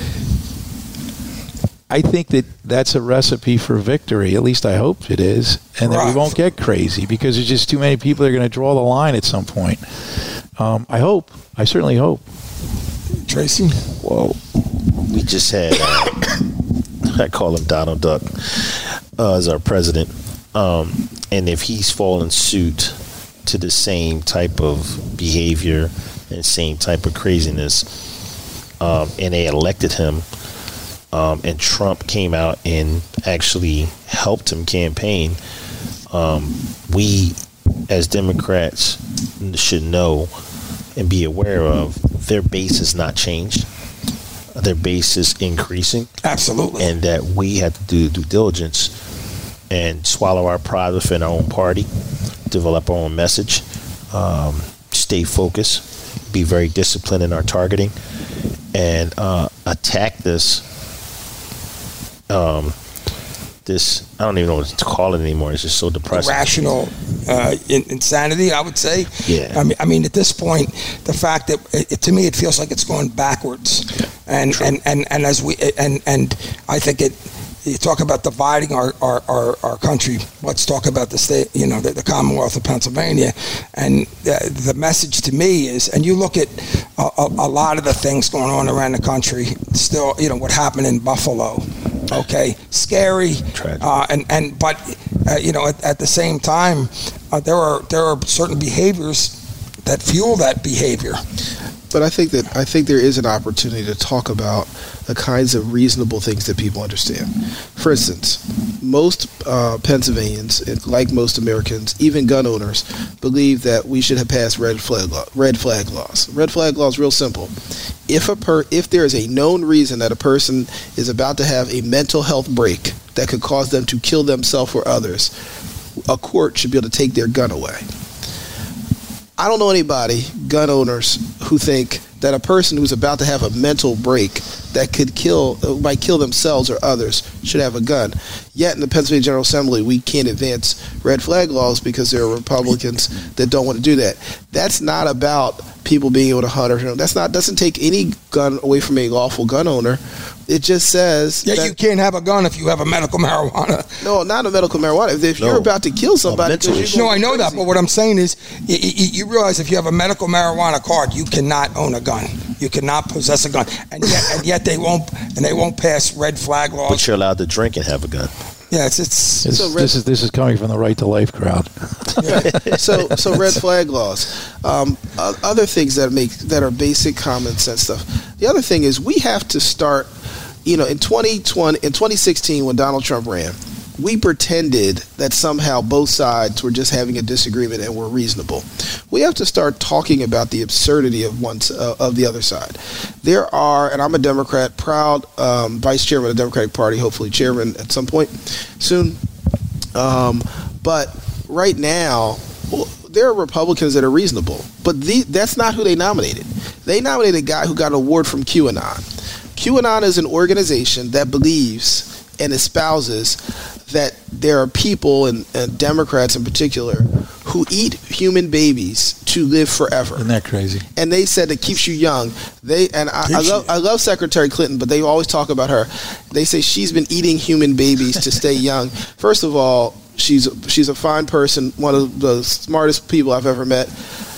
Speaker 3: I think that that's a recipe for victory. At least I hope it is, and that we won't get crazy because there's just too many people that are going to draw the line at some point. Um, I hope. I certainly hope.
Speaker 2: Tracy?
Speaker 8: Well, we just had, uh, I call him Donald Duck, uh, as our president. Um, and if he's falling suit to the same type of behavior and same type of craziness, um, and they elected him, um, and Trump came out and actually helped him campaign, um, we as Democrats should know and be aware of their base has not changed. Their base is increasing.
Speaker 2: Absolutely.
Speaker 8: And that we have to do due diligence and swallow our pride within our own party, develop our own message, um, stay focused, be very disciplined in our targeting, and uh, attack this um, this, I don't even know what to call it anymore. It's just so depressing.
Speaker 2: Irrational uh, in, insanity, I would say.
Speaker 8: Yeah.
Speaker 2: I mean, I mean, at this point, the fact that it, it, to me, it feels like it's going backwards, and and, and and as we and and I think it. You talk about dividing our, our, our, our country. Let's talk about the state, you know, the, the Commonwealth of Pennsylvania. And the, the message to me is, and you look at a, a, a lot of the things going on around the country, still, you know, what happened in Buffalo, okay, scary. Uh, and, and, but, uh, you know, at, at the same time, uh, there are there are certain behaviors that fuel that behavior.
Speaker 7: But I think that I think there is an opportunity to talk about the kinds of reasonable things that people understand. For instance, most uh, Pennsylvanians, like most Americans, even gun owners, believe that we should have passed red flag law, red flag laws. Red flag law is real simple. If a per, if there is a known reason that a person is about to have a mental health break that could cause them to kill themselves or others, a court should be able to take their gun away. I don't know anybody, gun owners, who think that a person who's about to have a mental break that could kill, might kill themselves or others, should have a gun. Yet in the Pennsylvania General Assembly, we can't advance red flag laws because there are Republicans that don't want to do that. That's not about people being able to hunt or that's not doesn't take any gun away from a lawful gun owner. It just says
Speaker 2: yeah,
Speaker 7: that
Speaker 2: you can't have a gun if you have a medical marijuana.
Speaker 7: No, not a medical marijuana. If, if no. you're about to kill somebody,
Speaker 2: no, I know that. But what I'm saying is, you, you, you realize if you have a medical marijuana card, you cannot own a gun. You cannot possess a gun, and yet, and yet they won't, and they won't pass red flag laws.
Speaker 8: But you're allowed to drink and have a gun.
Speaker 2: Yeah, it's it's.
Speaker 3: This,
Speaker 2: so red,
Speaker 3: this is this is coming from the Right to Life crowd.
Speaker 7: Yeah. So so red flag laws, um, other things that make that are basic common sense stuff. The other thing is we have to start. You know, in twenty twenty, in twenty sixteen, when Donald Trump ran, we pretended that somehow both sides were just having a disagreement and were reasonable. We have to start talking about the absurdity of one uh, of the other side. There are, and I'm a Democrat, proud um, vice chairman of the Democratic Party, hopefully chairman at some point soon. Um, but right now, well, there are Republicans that are reasonable, but the, that's not who they nominated. They nominated a guy who got an award from QAnon. QAnon is an organization that believes and espouses that there are people, and, and Democrats in particular, who eat human babies to live forever.
Speaker 3: Isn't that crazy?
Speaker 7: And they said it keeps you young. They and I, I love I love Secretary Clinton, but they always talk about her. They say she's been eating human babies to stay young. First of all, she's she's a fine person, one of the smartest people I've ever met.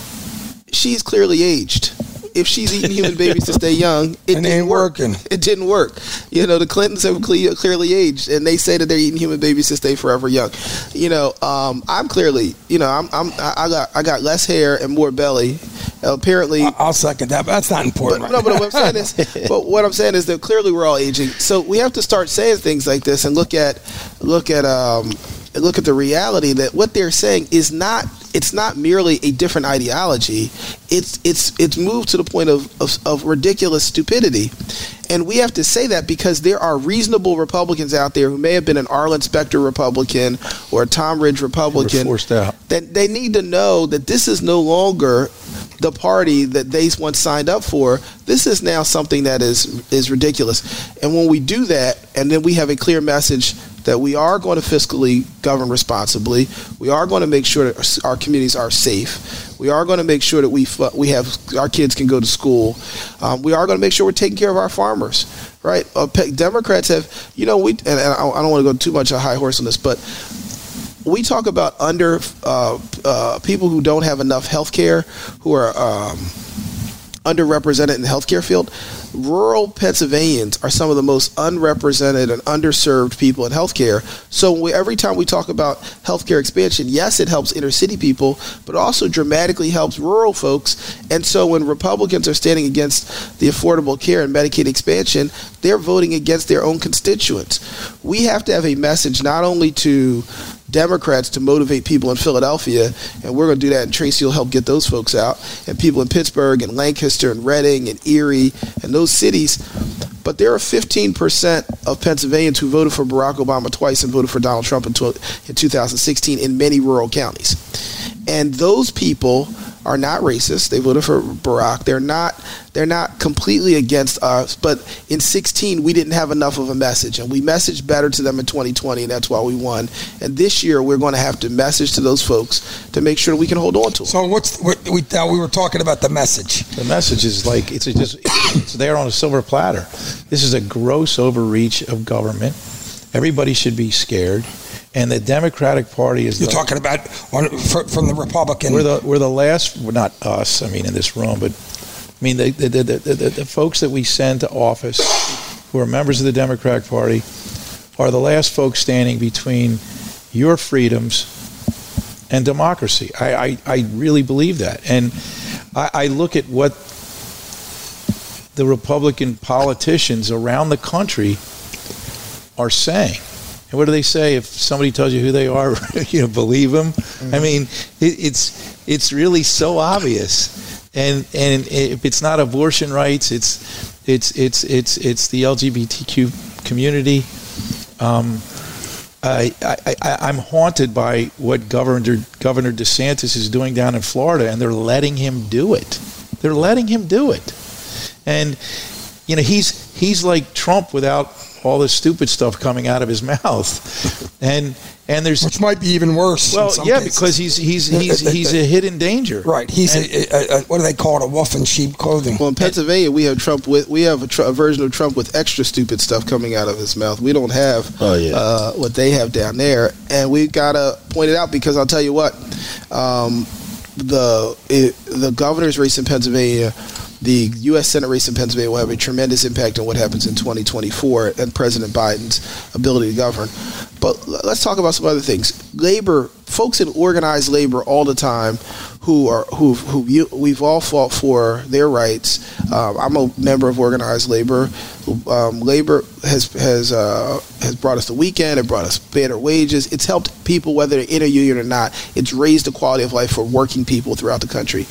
Speaker 7: She's clearly aged. If she's eating human babies to stay young, it
Speaker 2: and
Speaker 7: didn't
Speaker 2: ain't
Speaker 7: work.
Speaker 2: working.
Speaker 7: It didn't work. You know, the Clintons have cle- clearly aged, and they say that they're eating human babies to stay forever young. You know, um, I'm clearly, you know, I'm, I'm, I got, I got less hair and more belly. Apparently,
Speaker 2: I'll second that, but that's not important.
Speaker 7: But,
Speaker 2: right
Speaker 7: no,
Speaker 2: now.
Speaker 7: but what I'm saying is, but what I'm saying is that clearly we're all aging. So we have to start saying things like this and look at, look at, um, look at the reality that what they're saying is not it's not merely a different ideology. It's it's it's moved to the point of, of, of ridiculous stupidity. And we have to say that because there are reasonable Republicans out there who may have been an Arlen Specter Republican or a Tom Ridge Republican
Speaker 3: forced out.
Speaker 7: that they need to know that this is no longer the party that they once signed up for. This is now something that is is ridiculous. And when we do that, and then we have a clear message that we are going to fiscally govern responsibly, we are going to make sure that our communities are safe, we are going to make sure that we we have our kids can go to school, um, we are going to make sure we're taking care of our farmers, right? Uh, Democrats have, you know, we and, and I don't want to go too much a high horse on this, but we talk about under uh, uh, people who don't have enough health care, who are um, underrepresented in the healthcare field. Rural Pennsylvanians are some of the most unrepresented and underserved people in healthcare. So we, every time we talk about healthcare expansion, yes, it helps inner city people, but also dramatically helps rural folks. And so when Republicans are standing against the Affordable Care and Medicaid expansion, they're voting against their own constituents. We have to have a message not only to Democrats to motivate people in Philadelphia, and we're going to do that, and Tracy will help get those folks out, and people in Pittsburgh and Lancaster and Reading and Erie and those cities. But there are fifteen percent of Pennsylvanians who voted for Barack Obama twice and voted for Donald Trump in two thousand sixteen in many rural counties. And those people are not racist. They voted for Barack. They're not they're not completely against us. But in sixteen, we didn't have enough of a message. And we messaged better to them in twenty twenty, and that's why we won. And this year, we're going to have to message to those folks to make sure that we can hold on to them.
Speaker 2: So what's what we uh, we were talking about the message.
Speaker 3: The message is like it's just it's there on a silver platter. This is a gross overreach of government. Everybody should be scared. And the Democratic Party is.
Speaker 2: You're
Speaker 3: the,
Speaker 2: talking about on, for, from the Republican.
Speaker 3: We're the we're the last. We're not us. I mean, in this room, but I mean the the, the the the the folks that we send to office, who are members of the Democratic Party, are the last folks standing between your freedoms and democracy. I I, I really believe that, and I, I look at what the Republican politicians around the country are saying. And what do they say if somebody tells you who they are? You know, believe them. Mm-hmm. I mean, it, it's it's really so obvious. And and if it's not abortion rights, it's it's it's it's it's the L G B T Q community. Um, I, I, I I'm haunted by what Governor Governor DeSantis is doing down in Florida, and they're letting him do it. They're letting him do it. And you know, he's he's like Trump without all this stupid stuff coming out of his mouth, and and there's
Speaker 2: which might be even worse.
Speaker 3: Well, yeah,
Speaker 2: cases.
Speaker 3: because he's he's he's he's a hidden danger.
Speaker 2: Right. He's and, a, a, a, what do they call it? A wolf in sheep clothing.
Speaker 7: Well, in Pennsylvania, we have Trump with we have a, tr- a version of Trump with extra stupid stuff coming out of his mouth. We don't have
Speaker 8: oh, yeah.
Speaker 7: uh, what they have down there, and we've got to point it out because I'll tell you what, um, the it, the governor's race in Pennsylvania. The U S Senate race in Pennsylvania will have a tremendous impact on what happens in twenty twenty-four and President Biden's ability to govern. But let's talk about some other things. Labor, folks in organized labor all the time, who are who who you, we've all fought for their rights. Um, I'm a member of organized labor. Um, labor has has uh, has brought us the weekend. It brought us better wages. It's helped people whether they're in a union or not. It's raised the quality of life for working people throughout the country.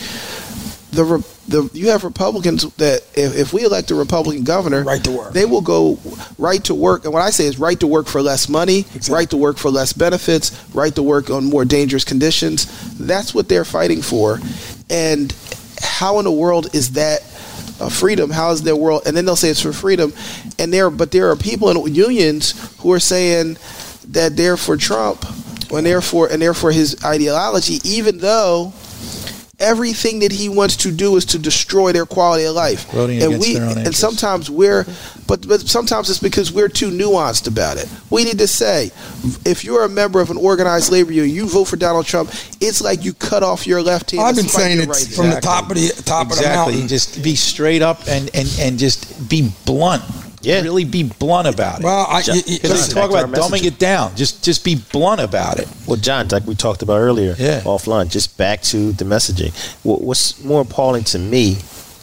Speaker 7: The, the you have Republicans that if, if we elect a Republican governor,
Speaker 2: right to work,
Speaker 7: they will go right to work. And what I say is right to work for less money, exactly. right to work for less benefits, right to work on more dangerous conditions. That's what they're fighting for. And how in the world is that uh, freedom? How is their world? And then they'll say it's for freedom. And there, but there are people in unions who are saying that they're for Trump and they're for and they're for his ideology, even though everything that he wants to do is to destroy their quality of life.
Speaker 3: Voting
Speaker 7: and
Speaker 3: against
Speaker 7: we
Speaker 3: their own
Speaker 7: and
Speaker 3: interests.
Speaker 7: sometimes we're but but sometimes it's because we're too nuanced about it. We need to say, if you're a member of an organized labor union, you vote for Donald Trump, it's like you cut off your left hand.
Speaker 2: I've been saying it
Speaker 7: right
Speaker 2: from
Speaker 7: hand.
Speaker 2: the top of the top
Speaker 3: exactly.
Speaker 2: of the mountain.
Speaker 3: Just be straight up and, and, and just be blunt.
Speaker 8: Yeah.
Speaker 3: Really be blunt about it.
Speaker 2: Well, I,
Speaker 8: John,
Speaker 2: y- y-
Speaker 3: Because they talk about dumbing it down. Just just be blunt about it.
Speaker 8: Well, John, like we talked about earlier
Speaker 3: Yeah.
Speaker 8: offline, just back to the messaging. What, what's more appalling to me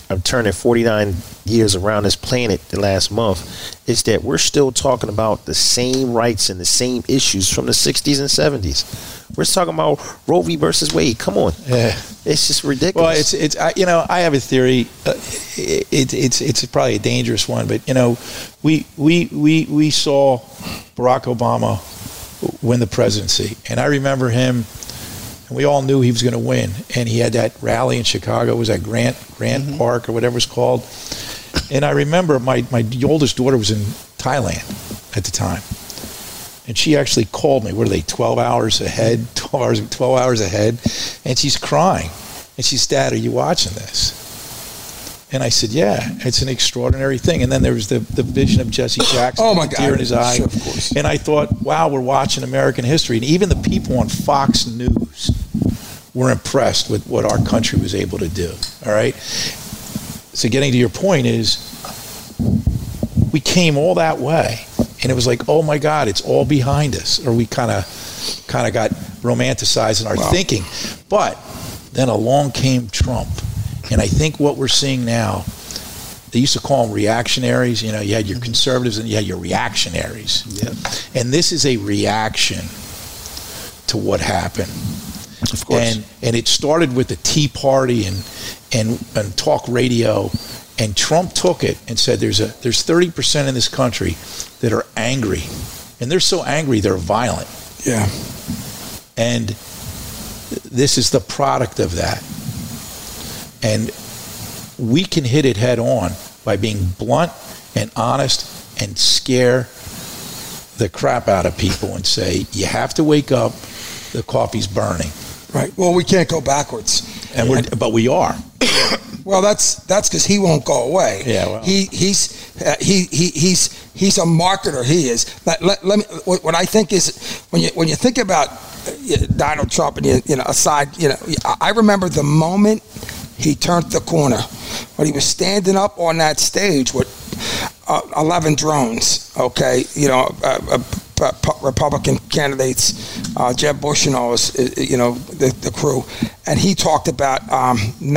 Speaker 8: I'm turning forty-nine years around this planet the last month, is that we're still talking about the same rights and the same issues from the sixties and seventies. We're talking about Roe v. versus Wade. Come on.
Speaker 3: Yeah.
Speaker 8: It's just ridiculous.
Speaker 3: Well, it's it's I, you know I have a theory. Uh, it, it's it's probably a dangerous one, but you know, we we we we saw Barack Obama win the presidency, and I remember him. And we all knew he was going to win, and he had that rally in Chicago. It was at Grant Grant mm-hmm. Park or whatever it's called. And I remember my my oldest daughter was in Thailand at the time, and she actually called me. What are they? Twelve hours ahead. Twelve hours. Twelve hours ahead, and she's crying. And she's, Dad, are you watching this? And I said, yeah, it's an extraordinary thing. And then there was the, the vision of Jesse Jackson.
Speaker 2: Oh, my God.
Speaker 3: Tear in his eye.
Speaker 2: Sure, of course.
Speaker 3: And I thought, wow, we're watching American history. And even the people on Fox News were impressed with what our country was able to do. All right? So getting to your point is, we came all that way. And it was like, oh, my God, it's all behind us. Or we kind of kind of got romanticized in our wow. thinking. But then along came Trump. And I think what we're seeing now, they used to call them reactionaries. You know, you had your conservatives and you had your reactionaries.
Speaker 7: Yeah.
Speaker 3: And this is a reaction to what happened.
Speaker 7: Of course.
Speaker 3: And and it started with the Tea Party and and, and talk radio. And Trump took it and said there's a there's thirty percent in this country that are angry. And they're so angry they're violent.
Speaker 2: Yeah.
Speaker 3: And this is the product of that. And we can hit it head on by being blunt and honest and scare the crap out of people and say, you have to wake up, the coffee's burning.
Speaker 2: Right. Well, we can't go backwards.
Speaker 3: And we're, and, but we are.
Speaker 2: Well, that's that's because he won't go away.
Speaker 3: Yeah. Well.
Speaker 2: He he's uh, he he he's he's a marketer. He is. Let, let, let me. What, what I think is when you when you think about Donald Trump and you you know aside you know I remember the moment he turned the corner when he was standing up on that stage with uh, eleven drones. Okay, you know. Uh, uh, Republican candidates, uh, Jeb Bush and all his, you know, the, the crew, and he talked about um,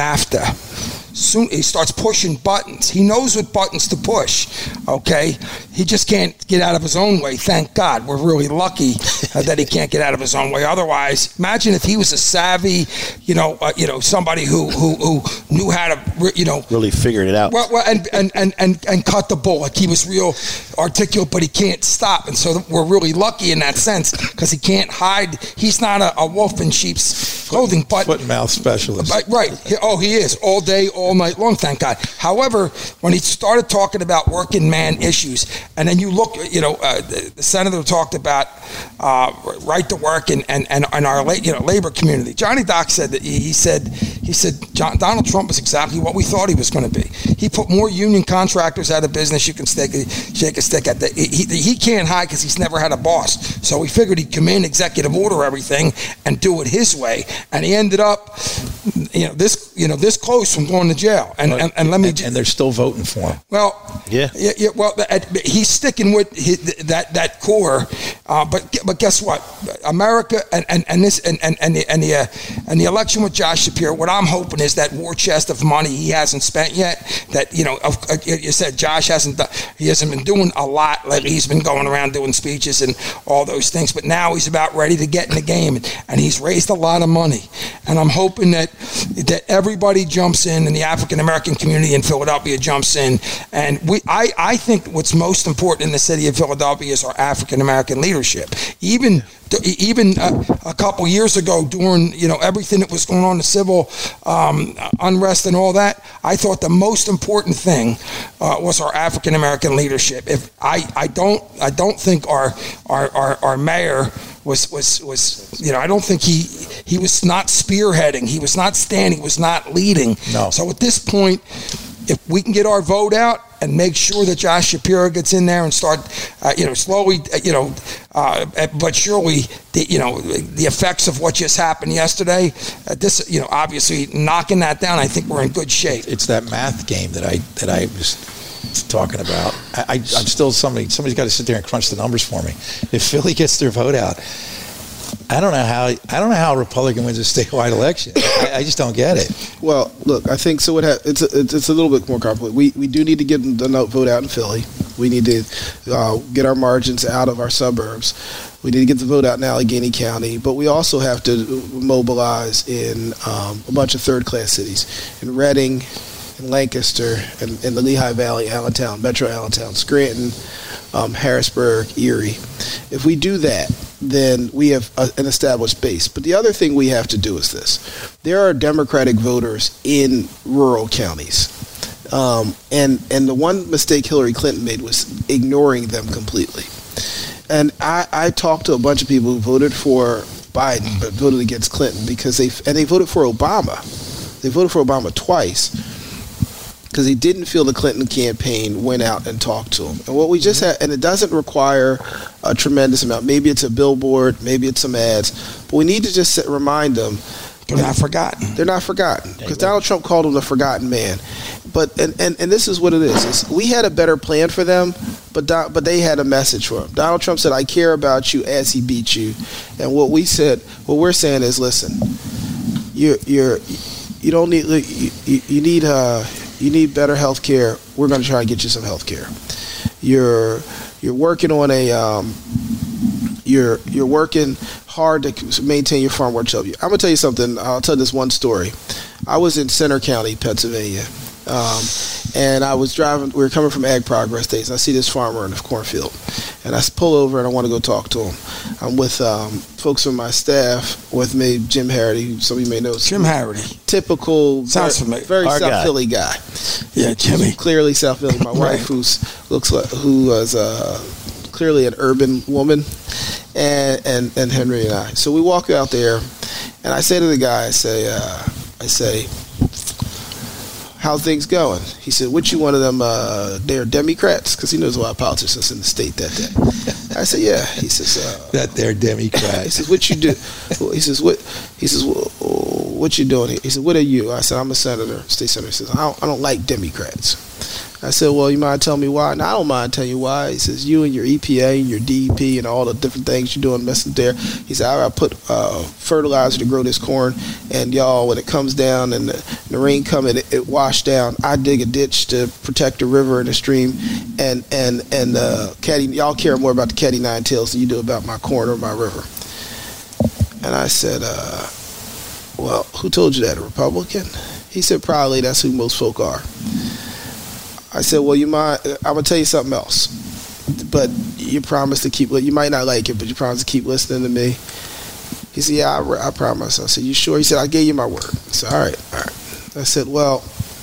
Speaker 2: NAFTA. Soon he starts pushing buttons. He knows what buttons to push. Okay, he just can't get out of his own way. Thank God, we're really lucky uh, that he can't get out of his own way. Otherwise, imagine if he was a savvy, you know, uh, you know, somebody who who who knew how to, you know,
Speaker 8: really figured it out.
Speaker 2: Well, well, and and and and, and cut the bull. Like he was real articulate, but he can't stop. And so we're really lucky in that sense because he can't hide. He's not a, a wolf in sheep's clothing. But
Speaker 3: foot and mouth specialist.
Speaker 2: But, right. He, oh, he is all day, all night long. Thank God. However, when he started talking about working man issues, and then you look, you know, uh, the, the senator talked about uh, right to work and and and, and our la- you know labor community. Johnny Doc said that he, he said he said John, Donald Trump is exactly what we thought he was going to be. He put more union contractors out of business. You can stick shake a stick at the. He, he can't hide because he's never had a boss. So we figured he'd come in, executive order everything, and do it his way. And he ended up, you know, this you know this close from going to jail. And, and, and let me,
Speaker 3: and, and they're still voting for him.
Speaker 2: Well,
Speaker 8: yeah,
Speaker 2: yeah, yeah well, he's sticking with his, that that core. Uh, but but guess what? America and, and, and this and and and the and the, uh, and the election with Josh Shapiro. What I'm hoping is that war chest of money he hasn't spent yet. That you know, uh, you said Josh hasn't done, he hasn't been doing a lot lately. He's been going around doing speeches and all those things. But now he's about ready to get in the game, and, and he's raised a lot of money. And I'm hoping that that everybody jumps in, and the African American community in Philadelphia jumps in. And we, I, I think what's most important in the city of Philadelphia is our African American leadership. Even even uh, a couple years ago, during you know everything that was going on, the civil um, unrest and all that, I thought the most important thing uh, was our African American leadership. If I, I don't I don't think our our our, our mayor was was was you know I don't think he he was not spearheading, he was not standing, he was not leading.
Speaker 3: No.
Speaker 2: So at this point, if we can get our vote out and make sure that Josh Shapiro gets in there and start, uh, you know, slowly, uh, you know, uh, but surely, the, you know, the effects of what just happened yesterday, uh, this, you know, obviously knocking that down, I think we're in good shape.
Speaker 3: It's that math game that I that I was talking about. I, I, I'm still somebody. Somebody's got to sit there and crunch the numbers for me. If Philly gets their vote out, I don't know how I don't know how a Republican wins a statewide election. I, I just don't get it.
Speaker 7: Well, look, I think so. What ha- it's a, it's, it's a little bit more complicated. We we do need to get the note vote out in Philly. We need to uh, get our margins out of our suburbs. We need to get the vote out in Allegheny County, but we also have to mobilize in um, a bunch of third-class cities, in Reading, in Lancaster, and in the Lehigh Valley, Allentown, Metro Allentown, Scranton, um, Harrisburg, Erie. If we do that, then we have a, an established base. But the other thing we have to do is this. There are Democratic voters in rural counties. Um, and, and the one mistake Hillary Clinton made was ignoring them completely. And I, I talked to a bunch of people who voted for Biden but voted against Clinton because they and they voted for Obama. They voted for Obama twice because they didn't feel the Clinton campaign went out and talked to them. And what we just had, and it doesn't require a tremendous amount. Maybe it's a billboard, maybe it's some ads, but we need to just set, remind them.
Speaker 2: They're not forgotten.
Speaker 7: They're not forgotten because Donald Trump called him the forgotten man. But and, and, and this is what it is. It's, we had a better plan for them, but Don, but they had a message for him. Donald Trump said, "I care about you," as he beat you. And what we said, what we're saying is, listen, you're you're you don't need you, you, you need uh you need better health care. We're going to try and get you some health care. You're you're working on a um you're you're working hard to maintain your farm work shelter. I'm gonna tell you something. I'll tell this one story. I was in Center County, Pennsylvania, um, and I was driving. We were coming from Ag Progress Days. And I see this farmer in the cornfield, and I pull over and I want to go talk to him. I'm with um, folks from my staff with me, Jim Harity, who some of you may know.
Speaker 2: Jim Harity,
Speaker 7: typical,
Speaker 2: sounds
Speaker 7: very,
Speaker 2: familiar.
Speaker 7: very
Speaker 8: Our
Speaker 7: South
Speaker 8: guy.
Speaker 7: Philly guy.
Speaker 2: Yeah, Jimmy.
Speaker 7: Clearly South Philly. My
Speaker 2: Right.
Speaker 7: wife, who's looks like who was uh, clearly an urban woman. And, and and Henry and I. So we walk out there, and I say to the guy, I say, uh, I say, how things going? He said, which you one of them, uh, they're Democrats? Because he knows a lot of politicians in the state that day. I said, yeah. He says, uh,
Speaker 3: That they're Democrats.
Speaker 7: he says, what you do? He says, what? He says, well, what you doing here? He said, what are you? I said, I'm a senator, state senator. He says, I don't, I don't like Democrats. I said, well, you mind telling me why? No, I don't mind telling you why. He says, you and your E P A and your D E P and all the different things you're doing messing there. He said, I put uh, fertilizer to grow this corn, and y'all, when it comes down and the, the rain come and it, it washed down, I dig a ditch to protect the river and the stream, and and and uh, Caddy, y'all care more about the Caddy Nine Tails than you do about my corn or my river. And I said, uh, well, who told you that, a Republican? He said, probably that's who most folk are. I said, well, you might, I'm going to tell you something else, but you promise to keep, you might not like it, but you promise to keep listening to me. He said, yeah, I, I promise. I said, you sure? He said, I gave you my word. I said, all right, all right. I said, well,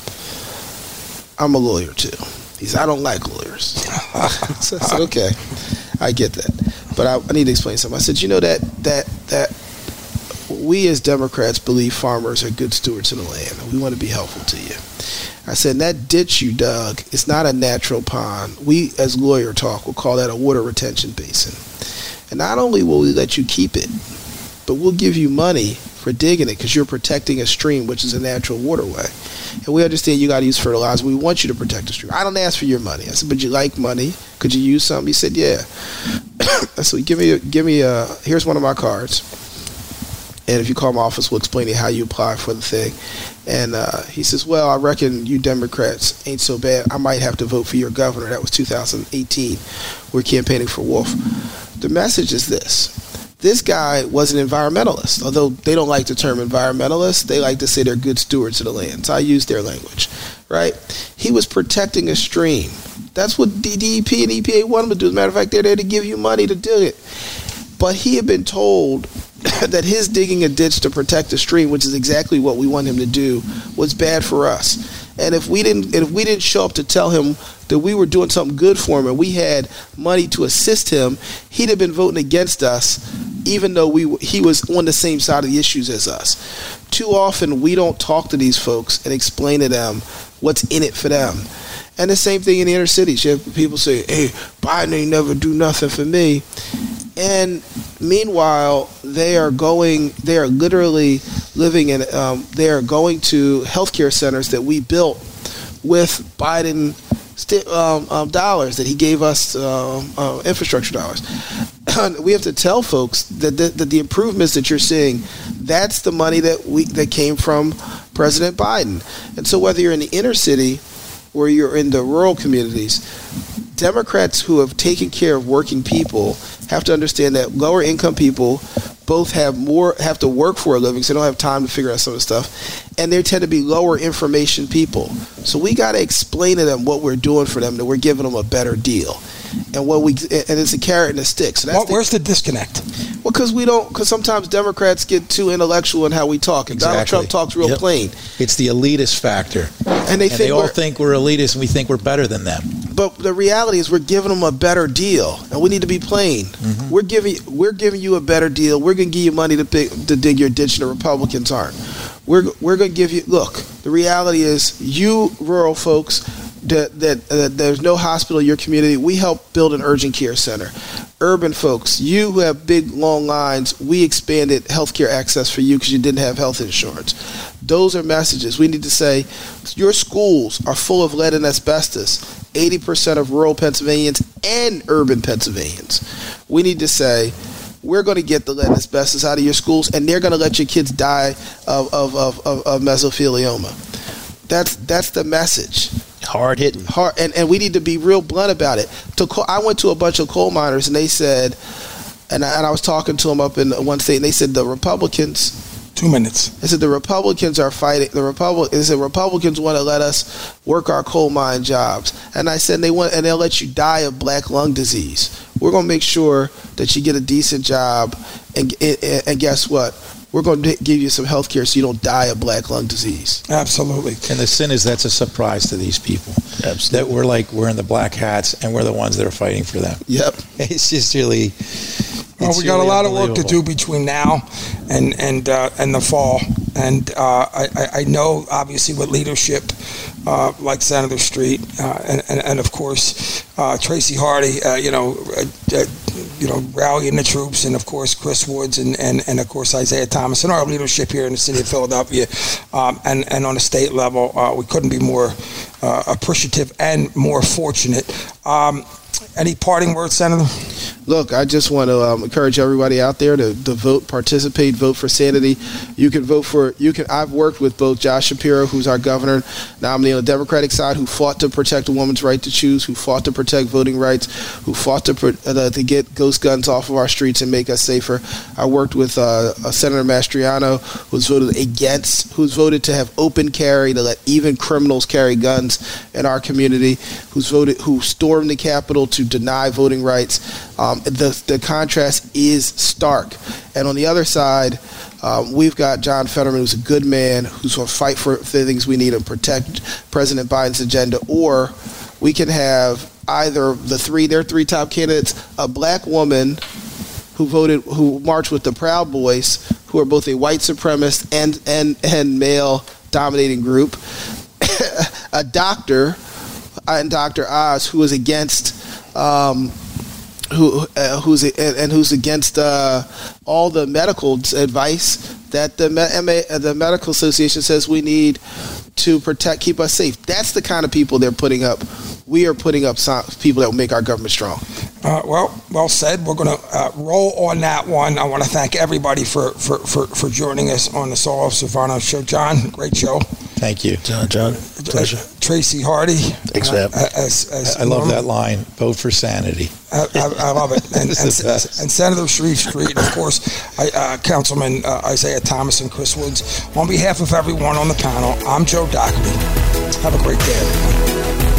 Speaker 7: I'm a lawyer too. He said, I don't like lawyers. So I said, okay, I get that. But I, I need to explain something. I said, you know that, that, that we as Democrats believe farmers are good stewards of the land, and we want to be helpful to you. I said, that ditch you dug is not a natural pond. We, as lawyer talk, will call that a water retention basin. And not only will we let you keep it, but we'll give you money for digging it because you're protecting a stream, which is a natural waterway. And we understand you got to use fertilizer. We want you to protect the stream. I don't ask for your money. I said, but you like money? Could you use some? He said, yeah. I said, give me, a, give me a, here's one of my cards. And if you call my office, we'll explain to you how you apply for the thing. And uh, he says, well, I reckon you Democrats ain't so bad. I might have to vote for your governor. That was two thousand eighteen. We're campaigning for Wolf. The message is this. This guy was an environmentalist. Although they don't like the term environmentalist, they like to say they're good stewards of the land. So I use their language, right? He was protecting a stream. That's what D E P and E P A want him to do. As a matter of fact, they're there to give you money to do it. But he had been told that his digging a ditch to protect the stream, which is exactly what we want him to do, was bad for us. And if we didn't, if we didn't show up to tell him that we were doing something good for him and we had money to assist him, he'd have been voting against us, even though we he was on the same side of the issues as us. Too often we don't talk to these folks and explain to them what's in it for them. And the same thing in the inner cities. You have people say, "Hey, Biden ain't never do nothing for me." And meanwhile, they are going, they are literally living in, um, they are going to healthcare centers that we built with Biden st- um, um, dollars that he gave us, um, uh, infrastructure dollars. We have to tell folks that the, that the improvements that you're seeing, that's the money that we that came from President Biden. And so whether you're in the inner city or you're in the rural communities, Democrats who have taken care of working people have to understand that lower income people both have more have to work for a living, so they don't have time to figure out some of the stuff, and they tend to be lower information people. So we got to explain to them what we're doing for them, that we're giving them a better deal, and what we and it's a carrot and a stick. So that's
Speaker 2: well,
Speaker 7: the,
Speaker 2: where's the disconnect?
Speaker 7: Well, because we don't, because sometimes Democrats get too intellectual in how we talk, and
Speaker 3: Exactly.
Speaker 7: Donald Trump talks real
Speaker 3: Yep.
Speaker 7: plain,
Speaker 3: It's the elitist factor.
Speaker 7: and they
Speaker 3: And
Speaker 7: think
Speaker 3: they all
Speaker 7: we're,
Speaker 3: think we're elitist and we think we're better than them.
Speaker 7: But the reality is, we're giving them a better deal, and we need to be plain.
Speaker 3: Mm-hmm.
Speaker 7: We're giving we're giving you a better deal. We're going to give you money to pick, to dig your ditch, and the Republicans aren't. We're we're going to give you. Look, the reality is, you rural folks, that that uh, there's no hospital in your community. We help build an urgent care center. Urban folks, you who have big long lines, we expanded healthcare access for you because you didn't have health insurance. Those are messages. We need to say, your schools are full of lead and asbestos. eighty percent of rural Pennsylvanians and urban Pennsylvanians. We need to say, we're going to get the lead and asbestos out of your schools, and they're going to let your kids die of, of, of, of, of mesothelioma. That's that's the message.
Speaker 8: Hard hitting.
Speaker 7: Hard, and, and we need to be real blunt about it. To co- I went to a bunch of coal miners, and they said, and I, and I was talking to them up in one state, and they said the Republicans.
Speaker 2: Two minutes.
Speaker 7: They said the Republicans are fighting. The Republic. They said Republicans want to let us work our coal mine jobs, and I said they want, and they'll let you die of black lung disease. We're going to make sure that you get a decent job, and and, and guess what? We're going to give you some health care so you don't die of black lung disease.
Speaker 2: Absolutely.
Speaker 3: And the sin is that's a surprise to these people.
Speaker 8: Absolutely.
Speaker 3: That we're like wearing the black hats and we're the ones that are fighting for them.
Speaker 7: Yep.
Speaker 3: It's just really.
Speaker 2: Well,
Speaker 3: it's
Speaker 2: we got
Speaker 3: really
Speaker 2: a lot of work to do
Speaker 3: unbelievable.
Speaker 2: between now and and uh, and the fall, and uh, I, I- I know obviously with leadership uh, like Senator Street uh, and, and and of course uh, Tracy Hardy, uh, you know, uh, uh, you know, rallying the troops, and of course Chris Woods and, and, and of course Isaiah Thomas, and our leadership here in the city of Philadelphia, um, and and on a state level, uh, we couldn't be more uh, appreciative and more fortunate. Um, any parting words, Senator?
Speaker 7: Look, I just want to um, encourage everybody out there to, to vote, participate, vote for sanity. You can vote for, you can, I've worked with both Josh Shapiro, who's our governor, nominee on the Democratic side, who fought to protect a woman's right to choose, who fought to protect voting rights, who fought to uh, to get ghost guns off of our streets and make us safer. I worked with uh, Senator Mastriano, who's voted against, who's voted to have open carry, to let even criminals carry guns in our community, who's voted, who stormed the Capitol to deny voting rights. Um, the, the contrast is stark. And on the other side, um, we've got John Fetterman, who's a good man, who's going to fight for the things we need and protect President Biden's agenda. Or we can have either the three, their three top candidates, a black woman who voted, who marched with the Proud Boys, who are both a white supremacist and, and, and male dominating group, a doctor, and Doctor Oz, who is against um, who uh, who's and, and who's against uh, all the medical advice that the M A, the medical association says we need to protect, keep us safe. That's the kind of people they're putting up. We are putting up some people that will make our government strong.
Speaker 2: Uh, well, well said. We're going to uh, roll on that one. I want to thank everybody for, for, for, for joining us on the Soul of Savannah show. John, great show.
Speaker 3: Thank you.
Speaker 8: John, John, pleasure.
Speaker 2: Uh, Tracy Hardy.
Speaker 8: Thanks for having me.
Speaker 2: uh, as, as
Speaker 3: I love
Speaker 2: normal.
Speaker 3: that line. Vote for sanity.
Speaker 2: I, I, I love it. And,
Speaker 3: It's
Speaker 2: and,
Speaker 3: the best.
Speaker 2: and Senator Shreve Street, and of course, I, uh, Councilman uh, Isaiah Thomas and Chris Woods. On behalf of everyone on the panel, I'm Joe Dockery. Have a great day, everyone.